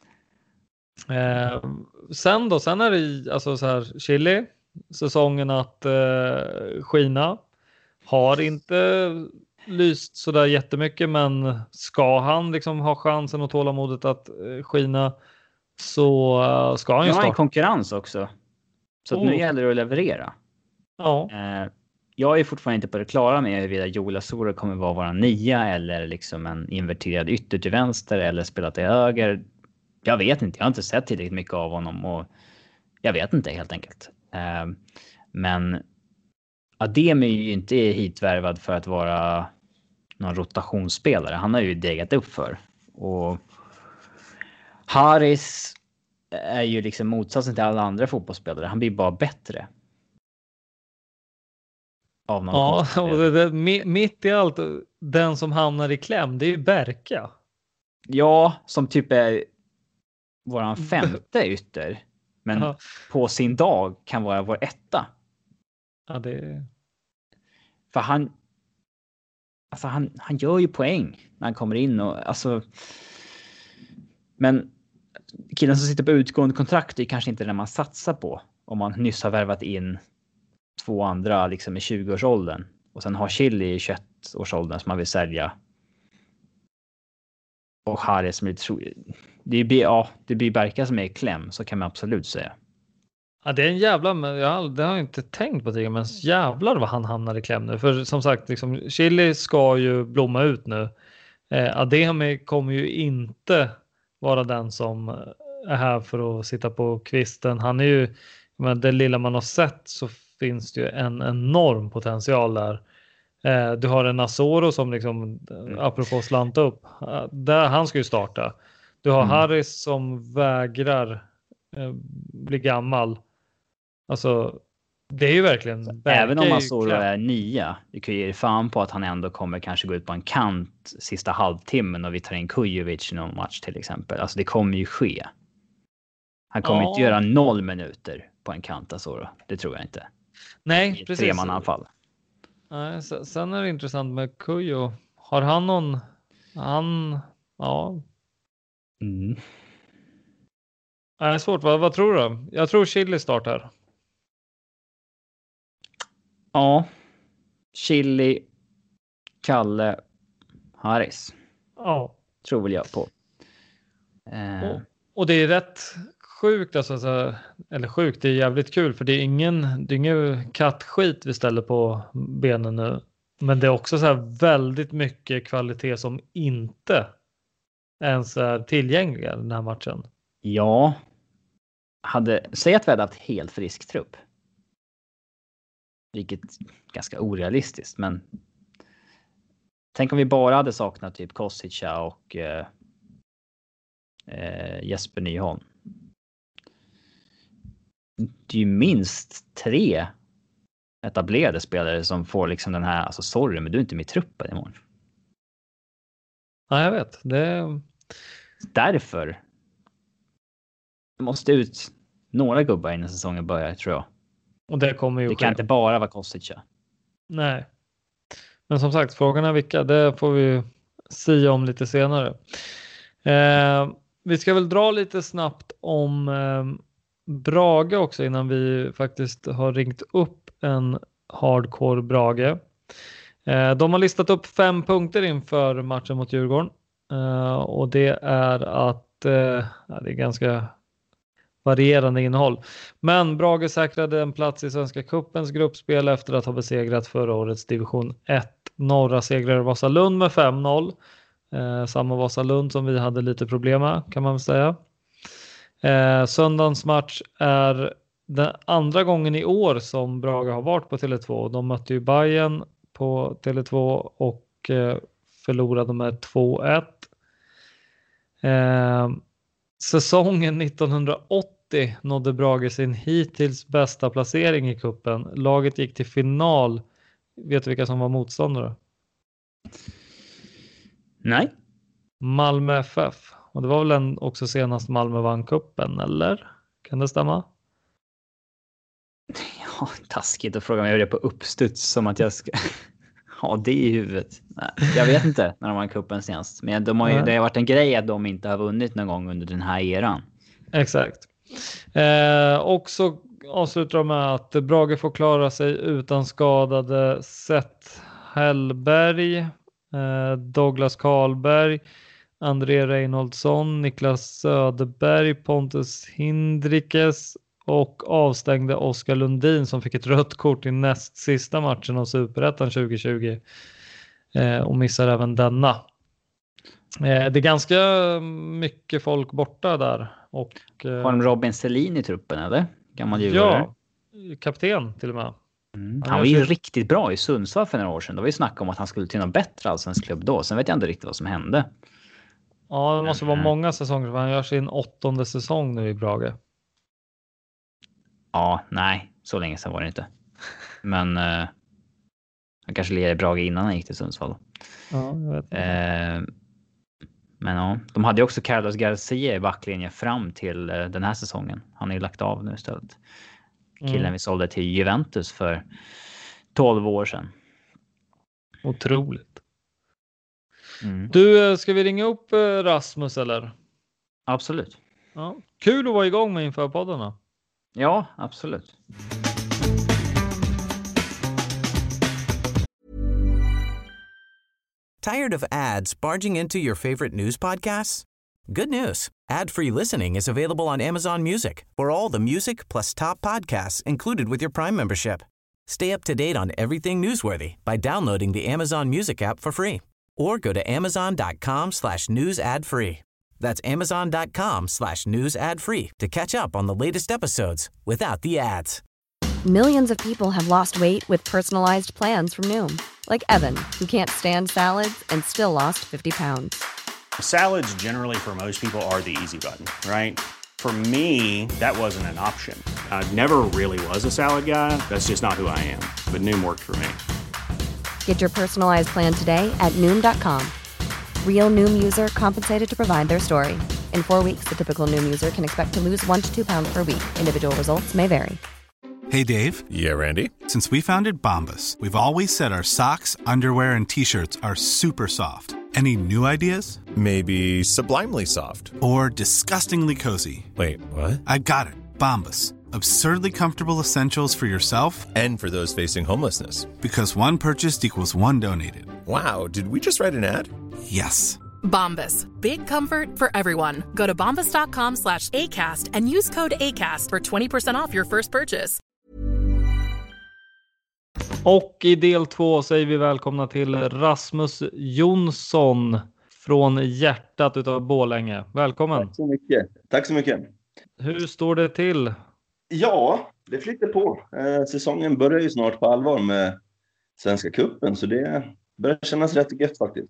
Sen är det alltså så här, Chile, säsongen att skina. Har inte lyst så där jättemycket, men ska han liksom ha chansen och tålamodet att skina så ska han ju Nu har starta. en konkurrens också. Så att nu gäller det att leverera. Ja. Jag är fortfarande inte på det klara med huruvida Joel Asoro kommer vara 9 eller liksom en inverterad ytter till vänster eller spela till höger. Jag vet inte. Jag har inte sett tillräckligt mycket av honom och jag vet inte helt enkelt. Men Adem är ju inte hitvärvad för att vara någon rotationsspelare. Han har ju degat upp för. Och Harris är ju liksom motsatsen till alla andra fotbollsspelare. Han blir bara bättre. Av någon och mitt i allt, den som hamnar i kläm, det är ju Berka. Ja, som typ är våran 5:e ytter. Men på sin dag kan vara vår 1:a. Ja, det... För han gör ju poäng när han kommer in och alltså. Men killen som sitter på utgående kontrakt är kanske inte den man satsar på om man nyss har värvat in 2 andra liksom i 20-årsåldern och sen har Chile i 21-årsåldern som man vill sälja. Och Harris som det blir Berka som är i kläm, så kan man absolut säga. Ja, det är en jävla, det har jag inte tänkt på tidigare, men jävlar vad han hamnar i kläm nu. För som sagt, liksom, Chile ska ju blomma ut nu. Ademi kommer ju inte vara den som är här för att sitta på kvisten. Han är ju, men det lilla man har sett så finns det ju en enorm potential där. Du har en Asoro som liksom, apropå slanta upp, där han ska ju starta. Du har Harris som vägrar bli gammal. Alltså, det är ju verkligen... Även om Asoro är 9, du kan ju ge fan på att han ändå kommer kanske gå ut på en kant sista halvtimmen och vi tar in Kujovic i någon match till exempel. Alltså det kommer ju ske. Han kommer inte göra 0 minuter på en kant, Asoro. Det tror jag inte. Nej, precis. 3-mananfall. Nej, sen är det intressant med Kujo. Har han någon... Ja. Det är svårt. Vad tror du? Jag tror Chile startar. Ja. Chile, Kalle, Harris. Ja. Tror väl jag på. Och det är rätt sjukt. Alltså, eller sjukt, det är jävligt kul. För det är ingen kattskit vi ställer på benen nu. Men det är också så här väldigt mycket kvalitet som inte ens är tillgängliga den här matchen. Ja. Säg att vi hade haft helt frisk trupp. Vilket är ganska orealistiskt, men tänk om vi bara hade saknat typ Kosica och Jesper Nyholm. Det är ju minst 3 etablerade spelare som får liksom den här, alltså sorry, men du är inte med i truppen imorgon. Ja, jag vet. Därför måste ut några gubbar innan säsongen börjar, tror jag. Och det kommer ju det kan inte bara vara Kosica. Nej. Men som sagt, frågan är vilka. Det får vi se om lite senare. Vi ska väl dra lite snabbt om Brage också innan vi faktiskt har ringt upp en hardcore Brage. De har listat upp 5 punkter inför matchen mot Djurgården. Och det är att det är ganska varierande innehåll. Men Brage säkrade en plats i Svenska Cupens gruppspel efter att ha besegrat förra årets division 1. Norra segrar Vasalund med 5-0. Samma Vasalund som vi hade lite problem med, kan man väl säga. Söndagens match är den andra gången i år som Brage har varit på Tele2. De mötte ju Bayern på Tele2 och förlorade med 2-1. Säsongen 1980 nådde Brage sin hittills bästa placering i kuppen. Laget gick till final. Vet du vilka som var motståndare? Nej. Malmö FF. Och det var väl också senast Malmö vann kuppen, eller? Kan det stämma? Ja, taskigt att fråga mig hur det är på uppstuds som att jag ska ha det i huvudet. Nej, jag vet inte när de vann kuppen senast. Men det har varit en grej att de inte har vunnit någon gång under den här eran. Exakt. Och så avslutar de med att Brage får klara sig utan skadade Seth Hellberg, Douglas Karlberg, André Reinholdsson, Niklas Söderberg, Pontus Hindrikes och avstängde Oskar Lundin som fick ett rött kort i näst sista matchen av Superettan 2020 och missar även denna. Det är ganska mycket folk borta där. Och, har de Robin Selin i truppen, eller? Gammal ja, kapten till och med. Han var ju riktigt bra i Sundsvall för några år sedan. Då var vi snackade om att han skulle till någon bättre allsvensk klubb då. Sen vet jag inte riktigt vad som hände. Ja, det måste vara många säsonger. Han gör sin 8:e säsong nu i Brage. Ja, nej. Så länge sedan var det inte. Men han kanske lirade i Brage innan han gick till Sundsvall. Ja, jag vet. Men ja, de hade ju också Carlos Garcia i backlinjen fram till den här säsongen. Han är ju lagt av nu istället. Killen vi sålde till Juventus för 12 år sedan. Otroligt. Du, ska vi ringa upp Rasmus eller? Absolut. Ja. Kul att vara igång med inför poddarna. Ja, absolut. Tired of ads barging into your favorite news podcasts? Good news. Ad-free listening is available on Amazon Music for all the music plus top podcasts included with your Prime membership. Stay up to date on everything newsworthy by downloading the Amazon Music app for free or go to amazon.com/news ad free. That's amazon.com/news ad free to catch up on the latest episodes without the ads. Millions of people have lost weight with personalized plans from Noom. Like Evan, who can't stand salads and still lost 50 pounds. Salads generally for most people are the easy button, right? For me, that wasn't an option. I never really was a salad guy. That's just not who I am. But Noom worked for me. Get your personalized plan today at Noom.com. Real Noom user compensated to provide their story. In 4 weeks, the typical Noom user can expect to lose 1 to 2 pounds per week. Individual results may vary. Hey, Dave. Yeah, Randy. Since we founded Bombas, we've always said our socks, underwear, and T-shirts are super soft. Any new ideas? Maybe sublimely soft. Or disgustingly cozy. Wait, what? I got it. Bombas. Absurdly comfortable essentials for yourself and for those facing homelessness. Because one purchased equals one donated. Wow, did we just write an ad? Yes. Bombas. Big comfort for everyone. Go to bombas.com/ACAST and use code ACAST for 20% off your first purchase. Och i del 2 säger vi välkomna till Rasmus Jonsson från hjärtat utav Borlänge. Välkommen. Tack så mycket. Tack så mycket. Hur står det till? Ja, det flyttar på. Säsongen börjar ju snart på allvar med Svenska cupen, så det börjar kännas rätt gött faktiskt.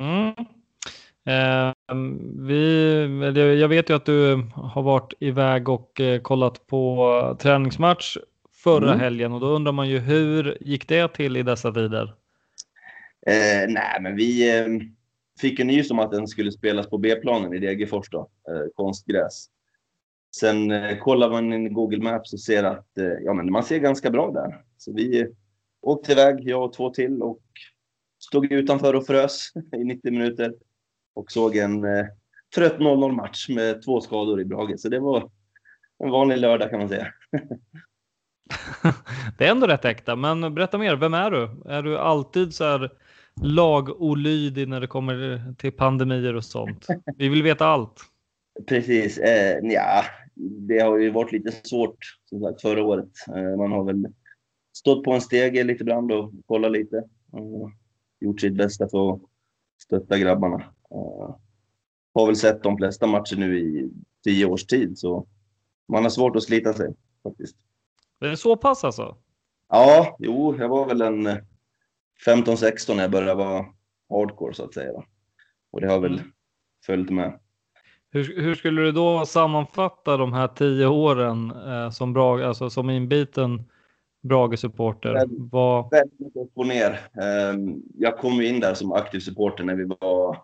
Jag vet ju att du har varit iväg och kollat på träningsmatch förra helgen, och då undrar man ju hur gick det till i dessa tider? Nej, men vi fick en nys om att den skulle spelas på B-planen i Degerfors då, konstgräs. Sen kollar man i Google Maps och ser att men man ser ganska bra där. Så vi åkte iväg, jag och 2 till, och stod utanför och frös i 90 minuter och såg en trött 0-0-match med 2 skador i Brage. Så det var en vanlig lördag kan man säga. Det är ändå rätt äkta, men berätta mer. Vem är du? Är du alltid så här lagolydig när det kommer till pandemier och sånt? Vi vill veta allt. Precis. Ja, det har ju varit lite svårt som sagt förra året. Man har väl stått på en stege lite ibland och kollat lite. Och gjort sitt bästa för att stötta grabbarna. Har väl sett de flesta matcher nu i 10 års tid, så man har svårt att slita sig faktiskt. Det är så pass alltså? Ja, jo, jag var väl en 15-16 när jag började vara hardcore så att säga. Och det har väl följt med. Hur skulle du då sammanfatta de här 10 åren som Brage, alltså som inbiten Brage-supporter? Väldigt upp och ner. Jag kom in där som aktiv supporter när vi var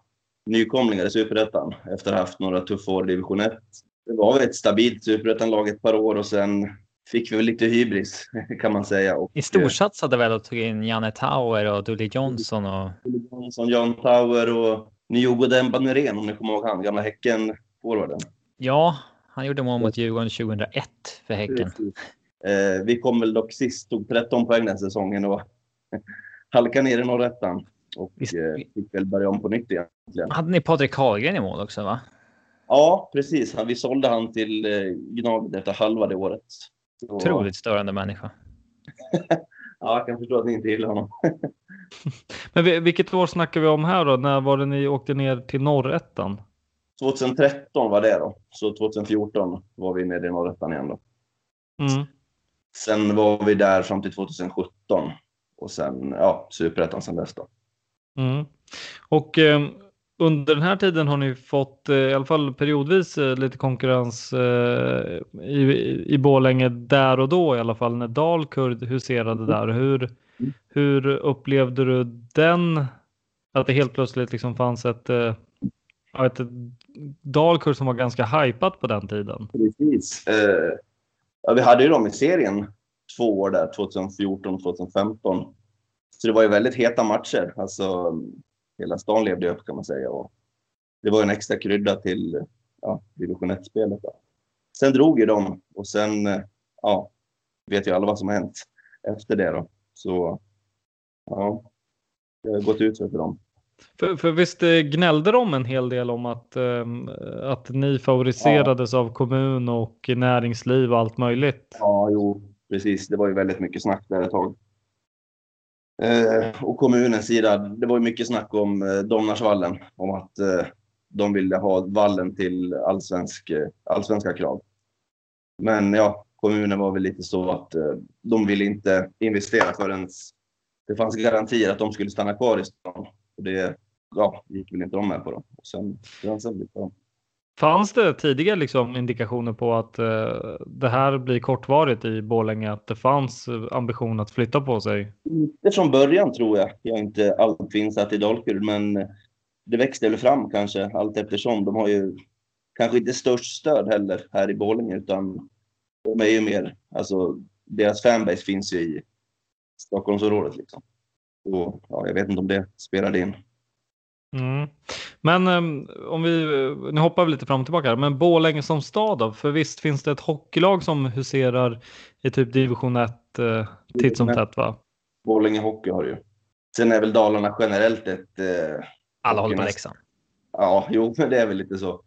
nykomlingar i Superettan efter att ha haft några tuffa år i division 1. Det var väl ett stabilt Superettan-lag ett par år och sen fick vi väl lite hybris kan man säga. Och, i storsatsade väl och tog in Janne Tauer och Dully Johnson och Jan Tauer och Nyogo Demba Nyrén, om ni kommer ihåg han, gamla Häcken-forwarden. Ja, han gjorde mål mot Djurgården 2001 för Häcken. Vi kom väl dock sist, tog 13 poäng den säsongen och halkade ner i Norrettan. Och fick väl börja om på nytt egentligen. Hade ni Patrik Karlgren i mål också, va? Ja, precis. Vi sålde han till Gnaget efter halva det året. Så... Otroligt störande människa. Ja, jag kan förstå att ni inte gillar honom. Men vilket år snackar vi om här då? När var det ni åkte ner till Norrettan? 2013 var det då. Så 2014 var vi nere i Norrettan igen då. Mm. Sen var vi där fram till 2017. Och sen, Superettan sen dess då. Mm. Och under den här tiden har ni fått i alla fall periodvis lite konkurrens i Borlänge där och då i alla fall när Dalkurd huserade där. Hur upplevde du den, att det helt plötsligt liksom fanns ett Dalkurd som var ganska hypat på den tiden? Precis. Vi hade ju dem i serien 2 år där, 2014-2015. Så det var ju väldigt heta matcher. Alltså hela stan levde upp kan man säga. Och det var en extra krydda till division 1-spelet. Sen drog ju de och sen vet ju alla vad som har hänt efter det då. Så det har gått ut för dem. För visst gnällde de en hel del om att ni favoriserades av kommun och näringsliv och allt möjligt? Ja, jo, precis. Det var ju väldigt mycket snack där ett tag. Och kommunens sida, det var ju mycket snack om Domnarsvallen, om att de ville ha vallen till allsvenska krav. Men kommunen var väl lite så att de ville inte investera förrän det fanns garantier att de skulle stanna kvar i stan. Och det gick väl inte de med på då. Och sen lite på. Fanns det tidigare liksom indikationer på att det här blir kortvarigt i Borlänge, att det fanns ambition att flytta på sig? Det från början tror jag. Jag är inte allt insatt i Dalkurd, men det växte väl fram kanske allt eftersom. De har ju kanske inte störst stöd heller här i Borlänge, utan de är ju mer, alltså deras fanbase finns ju i Stockholmsområdet liksom. Och jag vet inte om det spelade in. Mm. Men om nu hoppar vi lite fram och tillbaka här, men Borlänge som stad då? För visst finns det ett hockeylag som huserar i typ division 1 titt som tätt, va? Borlänge Hockey har ju. Sen är väl Dalarna generellt alla håller på Leksand. Ja, jo, men det är väl lite så.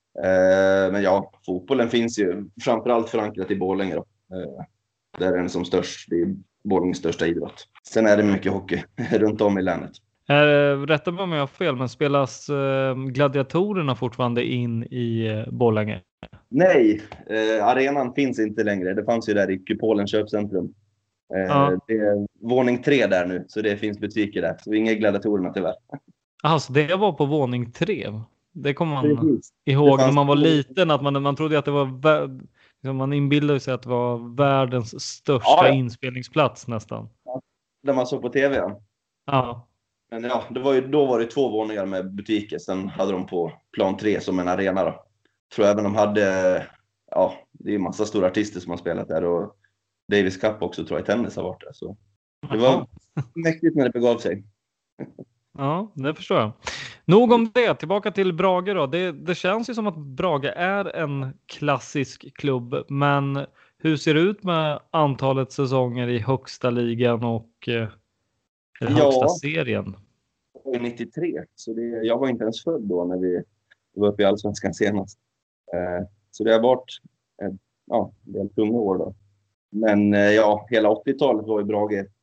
Men fotbollen finns ju framförallt förankrat i Borlänge då. Där är den som störst. Det är Borlänges största idrott. Sen är det mycket hockey runt om i länet. Rätta mig om jag har fel, men spelas gladiatorerna fortfarande in i Borlänge? Nej, arenan finns inte längre. Det fanns ju där i Kupolen köpcentrum. Det är våning 3 där nu, så det finns butiker där. Så inga gladiatorerna tyvärr. Alltså det var på våning 3? Det kommer man ihåg när man var liten, att man trodde att det var... Man inbildade sig att det var världens största inspelningsplats nästan. Där man såg på tv, ja. Men då var det 2 våningar med butiker. Sen hade de på plan 3 som en arena då. Tror även de hade, det är massa stora artister som har spelat där. Och Davis Cup också tror jag i tennis har varit där. Så det var mäktigt när det begav sig. Ja, det förstår jag. Nog om det, tillbaka till Brage då. Det känns ju som att Brage är en klassisk klubb. Men hur ser det ut med antalet säsonger i högsta ligan och högsta serien? Jag var 93, så jag var inte ens född då när vi var uppe i Allsvenskan senast. Så det har varit det är tunga år då. Men hela 80-talet var ju Brage ett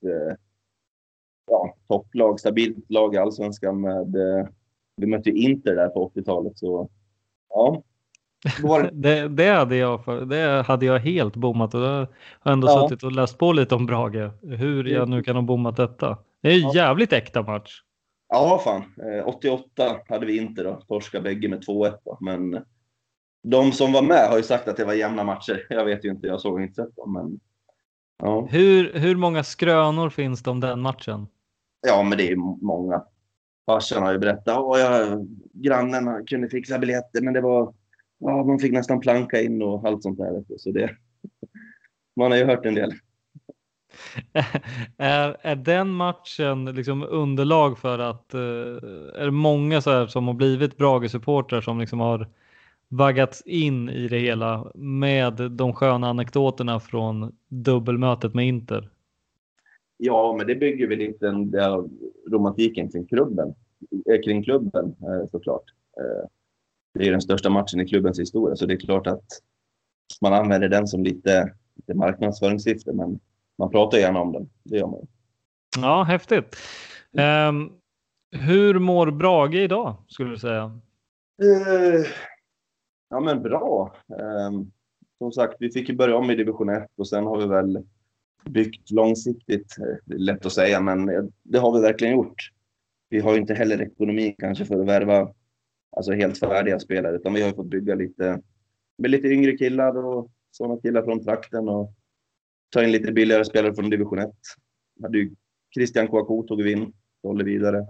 topplag, stabilt lag i Allsvenskan med vi mötte ju Inter där på 80-talet, så det hade jag helt bommat, och jag har ändå suttit och läst på lite om Brage, hur jag nu kan ha bommat detta. Det är en jävligt äkta match. Ja, fan. 88 hade vi Inter då, torska bägge med 2-1 då. Men de som var med har ju sagt att det var jämna matcher. Jag vet ju inte, jag såg inte sett dem, men Hur många skrönor finns det om den matchen? Ja, men det är många. farsan har ju berättat. Grannen kunde fixa biljetter, men det var... Ja, man fick nästan planka in och allt sånt där. Så det... Man har ju hört en del. Är den matchen liksom underlag för att är det många så här som har blivit Brage-supportrar som liksom har vaggats in i det hela med de sköna anekdoterna från dubbelmötet med Inter? Ja, men det bygger väl lite den där romantiken kring klubben såklart. Det är den största matchen i klubbens historia, så det är klart att man använder den som lite marknadsföringssyfte, men man pratar gärna om den. Det gör man. Ja, häftigt. Hur mår Brage idag, skulle du säga? Ja, men bra. Som sagt, vi fick ju börja om i division 1 och sen har vi väl byggt långsiktigt. Det är lätt att säga, men det har vi verkligen gjort. Vi har ju inte heller ekonomi kanske för att värva alltså helt färdiga spelare, utan vi har fått bygga med lite yngre killar och sådana killar från trakten och ta in lite billigare spelare från division 1. Hade ju Christian Kouakou tog vi in, håller vidare.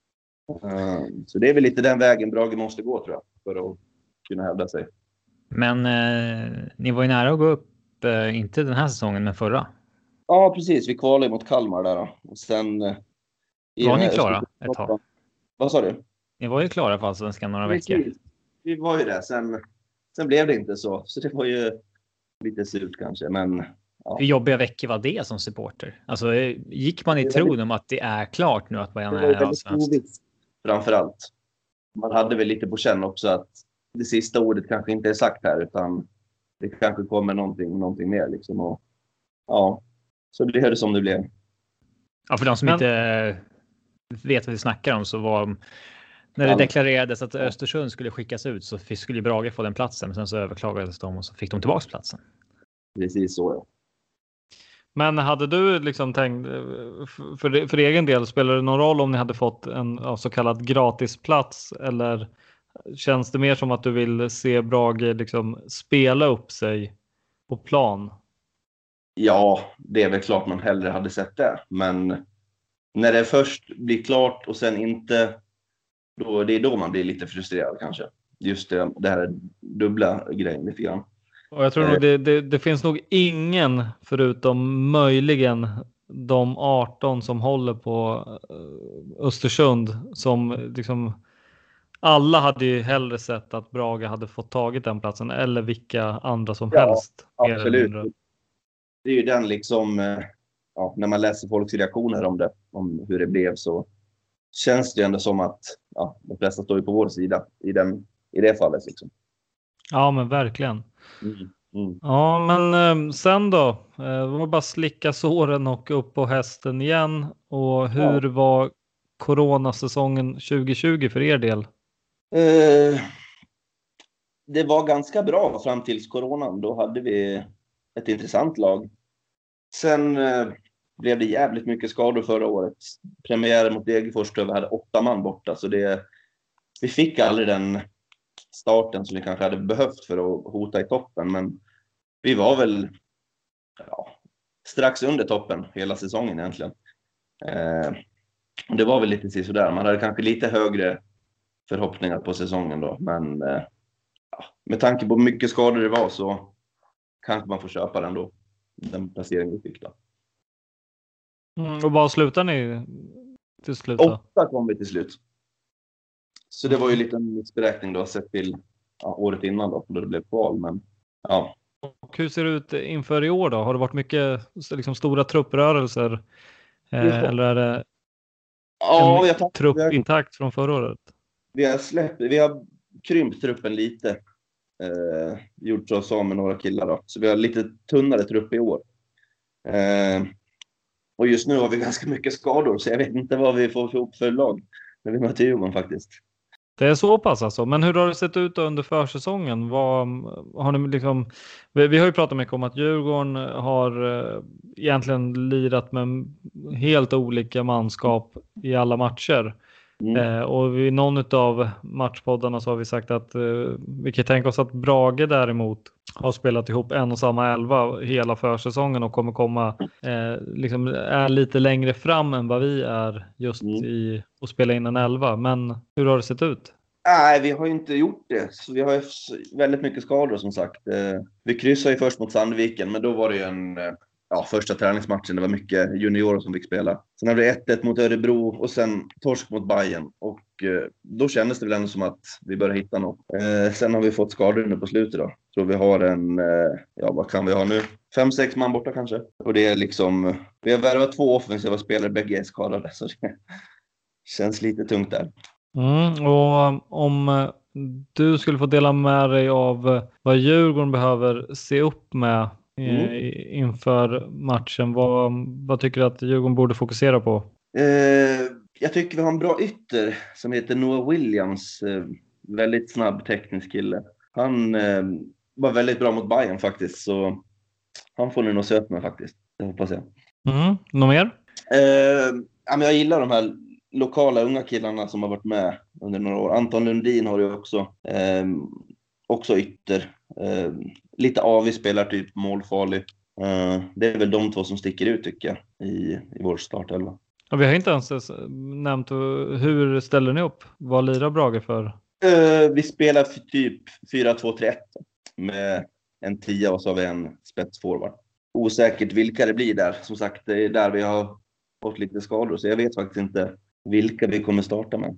Så det är väl lite den vägen Brage måste gå, tror jag, för att kunna hävda sig. Men ni var ju nära att gå upp, inte den här säsongen, men förra. Ja, precis. Vi kvalade mot Kalmar där då. Och sen... Var ni klara ett tag? Vad sa du? Ni var ju klara för Allsvenskan några veckor. Vi var ju det. Sen blev det inte så. Så det var ju lite surt kanske. Men, ja. Hur jobbiga veckor var det som supporter? Alltså, gick man i tron om att det är klart nu att Bayern är allsvenskt? Framförallt. Man hade väl lite på känn också att det sista ordet kanske inte är sagt här, utan det kanske kommer någonting mer. Liksom. Och, ja, så blev det som det blev. Ja, för de som inte vet vad vi snackar om, så var... När det deklarerades att Östersund skulle skickas ut, så skulle Brage få den platsen. Men sen så överklagades de och så fick de tillbaka platsen. Precis så, ja. Men hade du liksom tänkt, för egen del, spelar det någon roll om ni hade fått en så kallad gratisplats? Eller känns det mer som att du vill se Brage liksom spela upp sig på plan? Ja, det är väl klart man hellre hade sett det. Men när det först blir klart och sen inte... Det är då man blir lite frustrerad kanske. Just det här dubbla grejen lite grann. Och jag tror nog det finns nog ingen, förutom möjligen de 18 som håller på Östersund, som liksom alla hade ju hellre sett att Brage hade fått tagit den platsen, eller vilka andra som helst. Absolut. Det är ju den liksom, när man läser folks reaktioner om hur det blev, så känns det ändå som att de flesta står ju på vår sida i det fallet liksom. Ja, men verkligen. Ja, men sen då? Det var bara slicka såren och upp på hästen igen. Och hur var coronasäsongen 2020 för er del? Det var ganska bra fram till coronan. Då hade vi ett intressant lag. Sen blev det jävligt mycket skador förra året. Premiären mot Degerfors, vi hade 8 man borta. Så vi fick aldrig den starten som vi kanske hade behövt för att hota i toppen. Men vi var väl strax under toppen hela säsongen egentligen. Det var väl lite sådär. Man hade kanske lite högre förhoppningar på säsongen då. Men med tanke på hur mycket skador det var, så kanske man får köpa den då. Den placeringen vi fick då. Och vad slutar ni till slut då? 8 kom vi till slut. Så det var ju lite en missberäkning då, sett till året innan då det blev kval. Men ja. Och hur ser det ut inför i år då? Har det varit mycket liksom stora trupprörelser? Eller är det en trupp intakt från förra året? Vi har krympt truppen lite. Gjort så som med några killar då. Så vi har lite tunnare trupp i år. Och just nu har vi ganska mycket skador, så jag vet inte vad vi får ihop för lag när vi möter Djurgården faktiskt. Det är så pass alltså. Men hur har det sett ut under försäsongen? Vad har ni liksom... Vi har ju pratat mycket om att Djurgården har egentligen lirat med helt olika manskap i alla matcher. Och vid någon av matchpoddarna så har vi sagt att vi kan tänka oss att Brage däremot har spelat ihop en och samma 11 hela försäsongen och kommer komma liksom är lite längre fram än vad vi är just i att spela in en 11. Men hur har det sett ut? Nej, vi har ju inte gjort det. Så vi har ju väldigt mycket skador som sagt. Vi kryssade ju först mot Sandviken, men då var det ju första träningsmatchen. Det var mycket juniorer som fick spela. Sen hade vi 1-1 mot Örebro och sen torsk mot Bayern. Och då kändes det väl ändå som att vi började hitta något. Sen har vi fått skador nu på slutet då. Så vi har vad kan vi ha nu? 5-6 man borta kanske. Och det är liksom, vi har värvat 2 offensiva spelare, bägge är skadade. Så det känns lite tungt där. Och om du skulle få dela med dig av vad Djurgården behöver se upp med inför matchen, vad tycker du att Djurgården borde fokusera på? Jag tycker vi har en bra ytter som heter Noah Williams, väldigt snabb teknisk kille. Han var väldigt bra mot Bayern faktiskt, så han får nu nog söt med faktiskt, det hoppas jag. Något mer? Jag gillar de här lokala unga killarna som har varit med under några år. Anton Lundin har ju också ytter. Lite avig spelar, typ målfarlig. Det är väl de 2 som sticker ut tycker jag i vår startelva. Vi har inte ens nämnt hur ställer ni upp? Vad lirar Brage för? Vi spelar för typ 4-2-3-1 med en 10 och så har vi en spetsforward. Osäkert vilka det blir där. Som sagt, det är där vi har fått lite skador, så jag vet faktiskt inte vilka vi kommer starta med.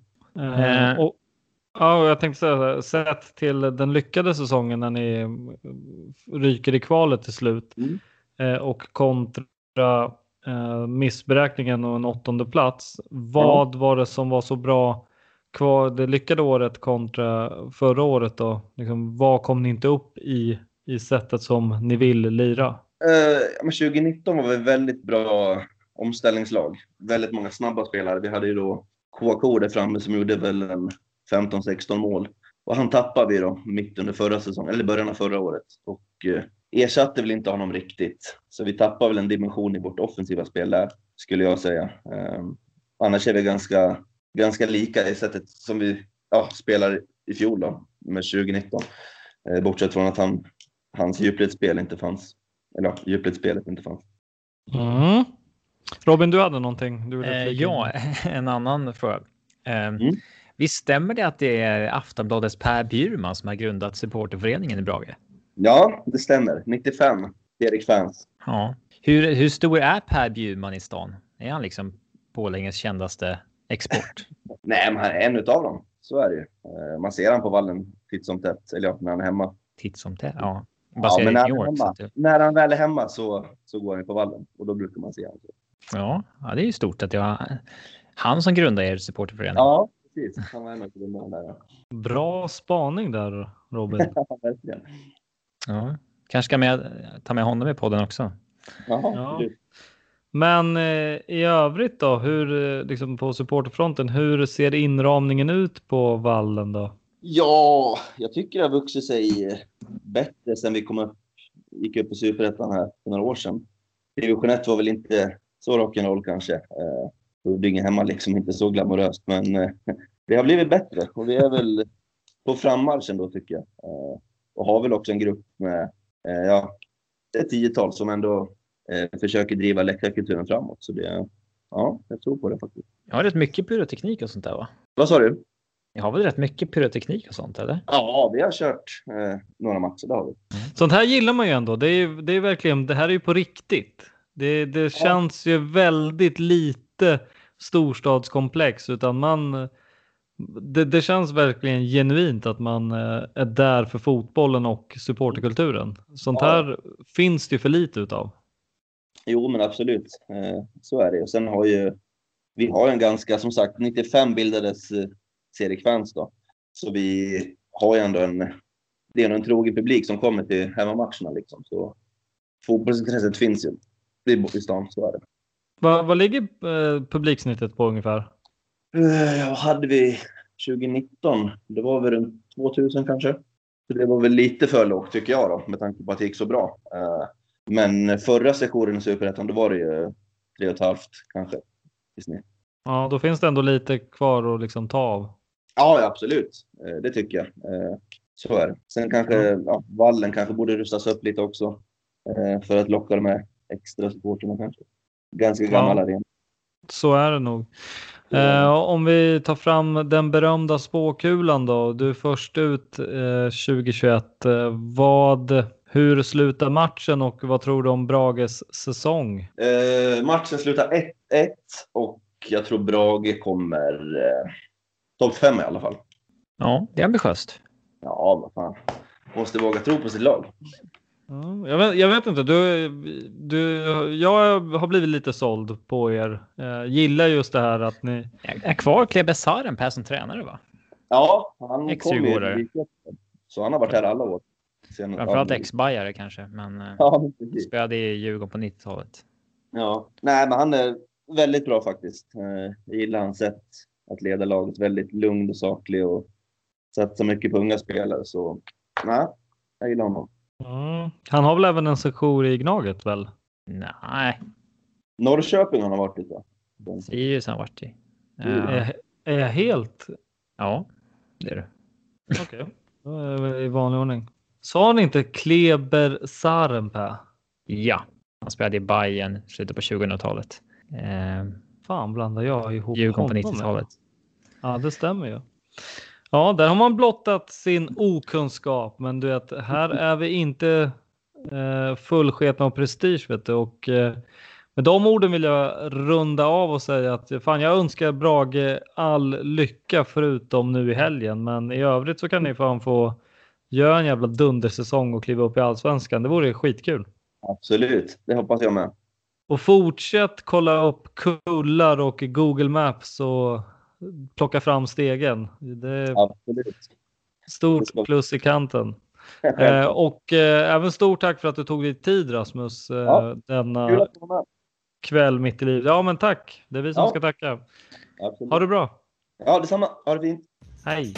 Jag tänkte säga, sett till den lyckade säsongen när ni ryker i kvalet till slut och kontra missberäkningen och en 8:e plats. Vad var det som var så bra kvar det lyckade året kontra förra året då? Liksom, vad kom ni inte upp i sättet som ni vill lira? 2019 var vi väldigt bra omställningslag. Väldigt många snabba spelare. Vi hade ju då Kouakou där framme som gjorde väl en 15-16 mål. Och han tappade vi då mitt under förra säsongen, eller början av förra året. Och ersatte väl inte honom riktigt. Så vi tappade väl en dimension i vårt offensiva spel där, skulle jag säga. Annars är vi ganska lika i sättet som vi spelar i fjol då, med 2019. Bortsett från att hans djupledsspel inte fanns. Eller djupledsspelet inte fanns. Robin, du hade någonting? En annan fråga. Visst stämmer det att det är Aftonbladets Per Bjurman som har grundat supporterföreningen i Brage? Ja, det stämmer. 95. Erik Fans. Ja. Hur stor är Per Bjurman i stan? Är han liksom Borlänges kändaste export? Nej, men han är en utav dem. Så är det ju. Man ser han på vallen titt som tätt. Eller när han är hemma. Titt som tätt, ja. Men när han väl är hemma så går han på vallen. Och då brukar man se honom. Ja, det är ju stort att han som grundar er supporterförening. Ja, precis. Han var en av de där. Bra spaning där, Robin. Verkligen. Ja, kanske ska ta med honom i podden också. Ja. Men i övrigt då, hur liksom på supporterfronten, hur ser inramningen ut på vallen då? Ja, jag tycker det har vuxit sig bättre sen vi gick upp i Superettan här för några år sedan. Division 1 var väl inte så rock'n'roll kanske. Huddinge hemma liksom inte så glamoröst, men det har blivit bättre och vi är väl på frammarschen då tycker jag. Och har väl också en grupp med ett 10-tal som ändå försöker driva läktarkulturen framåt. Så jag tror på det faktiskt. Jag har rätt mycket pyroteknik och sånt där, va? Vad sa du? Jag har väl rätt mycket pyroteknik och sånt, eller? Ja, vi har kört några matcher, det har vi. Sånt här gillar man ju ändå. Det är verkligen, det här är ju på riktigt. Det känns ju väldigt lite storstadskomplex, utan det känns verkligen genuint att man är där för fotbollen och supporterkulturen. Sånt här finns det ju för lite utav. Jo, men absolut. Så är det. Och sen vi har en ganska, som sagt, 95 bildades Erik Fans då. Så vi har ju ändå en trogen publik som kommer till hemmamatcherna liksom. Så fotbollsintresset finns ju i stan, så är det. Vad ligger publiksnittet på ungefär? Hade vi 2019? Det var väl runt 2000 kanske. Så det var väl lite för lågt tycker jag då, med tanke på att det gick så bra. Men förra sessionen i Superettan, då var det ju 3,5 kanske i snitt. Ja, då finns det ändå lite kvar att liksom ta av. Ja, absolut. Det tycker jag. Så är det. Sen kanske vallen kanske borde rustas upp lite också. För att locka de här extra supporterna kanske. Ganska gammal arena. Så är det nog. Om vi tar fram den berömda spåkulan då. Du är först ut 2021. Hur slutar matchen och vad tror du om Brages säsong? Matchen slutar 1-1 och jag tror Brage kommer topp 5 i alla fall. Ja, det är ambitiöst. Ja, vad fan. Måste våga tro på sitt lag. Jag vet inte. Jag har blivit lite såld på er. Gillar just det här att ni... Är kvar Klebe Sarenpää som tränare, va? Ja, han kom ju. Så han har varit här alla år. Framförallt ex-bajare kanske, men spelade i Djurgården på 90-talet. Ja, nej, men han är väldigt bra faktiskt. Jag gillar hans sätt att leda laget. Väldigt lugn och saklig och sätta mycket på unga spelare. Så nej, jag gillar honom. Han har väl även en sektion i Gnaget, väl? Nej. Norrköping har han varit i, va? Sirius har han varit i. Är jag helt... Ja, det är det. Okej, i vanlig ordning. Sa han inte Kleber Sarenpää? Ja, han spelade i Bayern slutet på 2000-talet. Fan, blandar jag ihop Djurgården på 90-talet. Ja, det stämmer ju. Ja, där har man blottat sin okunskap. Men du vet, här är vi inte fullsketna och prestige, vet du. Och med de orden vill jag runda av och säga att fan, jag önskar Brage all lycka förutom nu i helgen. Men i övrigt så kan ni fan få göra en jävla dundersäsong och kliva upp i Allsvenskan. Det vore skitkul. Absolut, det hoppas jag med. Och fortsätt kolla upp kullar och Google Maps och plocka fram stegen. Det är absolut stort plus i kanten. Och även stort tack för att du tog dig tid, Rasmus, denna kväll mitt i livet. Ja, men tack. Det är vi som ska tacka. Absolut. Ha det bra. Ja, detsamma. Ha det fint. Hej.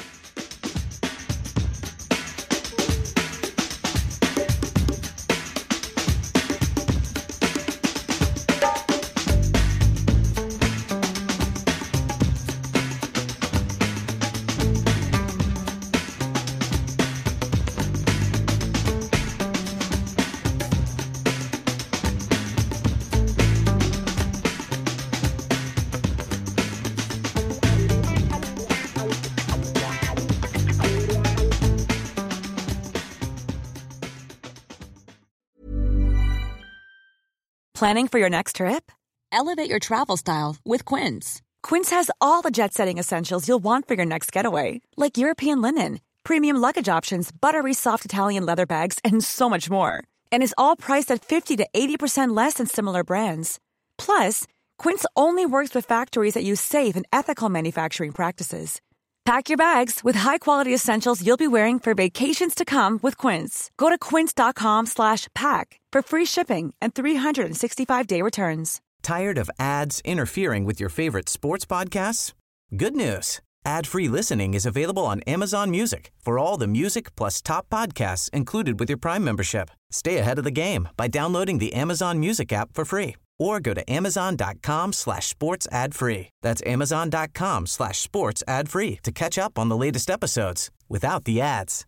Planning for your next trip? Elevate your travel style with Quince. Quince has all the jet-setting essentials you'll want for your next getaway, like European linen, premium luggage options, buttery soft Italian leather bags, and so much more. And is all priced at 50 to 80% less than similar brands. Plus, Quince only works with factories that use safe and ethical manufacturing practices. Pack your bags with high-quality essentials you'll be wearing for vacations to come with Quince. Go to quince.com/pack for free shipping and 365-day returns. Tired of ads interfering with your favorite sports podcasts? Good news. Ad-free listening is available on Amazon Music for all the music plus top podcasts included with your Prime membership. Stay ahead of the game by downloading the Amazon Music app for free or go to amazon.com/sports ad free. That's amazon.com/sports ad free to catch up on the latest episodes without the ads.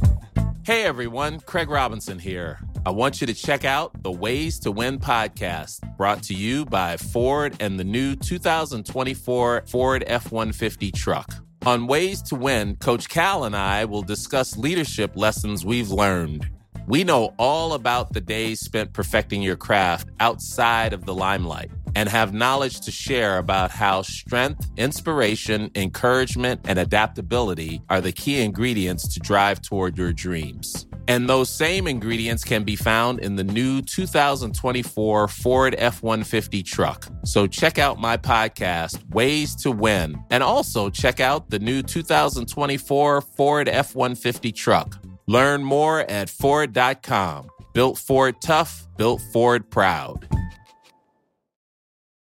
Hey everyone, Craig Robinson here. I want you to check out the Ways to Win podcast, brought to you by Ford and the new 2024 Ford F-150 truck. On Ways to Win, Coach Cal and I will discuss leadership lessons we've learned. We know all about the days spent perfecting your craft outside of the limelight and have knowledge to share about how strength, inspiration, encouragement, and adaptability are the key ingredients to drive toward your dreams. And those same ingredients can be found in the new 2024 Ford F-150 truck. So check out my podcast, Ways to Win, and also check out the new 2024 Ford F-150 truck. Learn more at Ford.com. Built Ford tough, built Ford proud.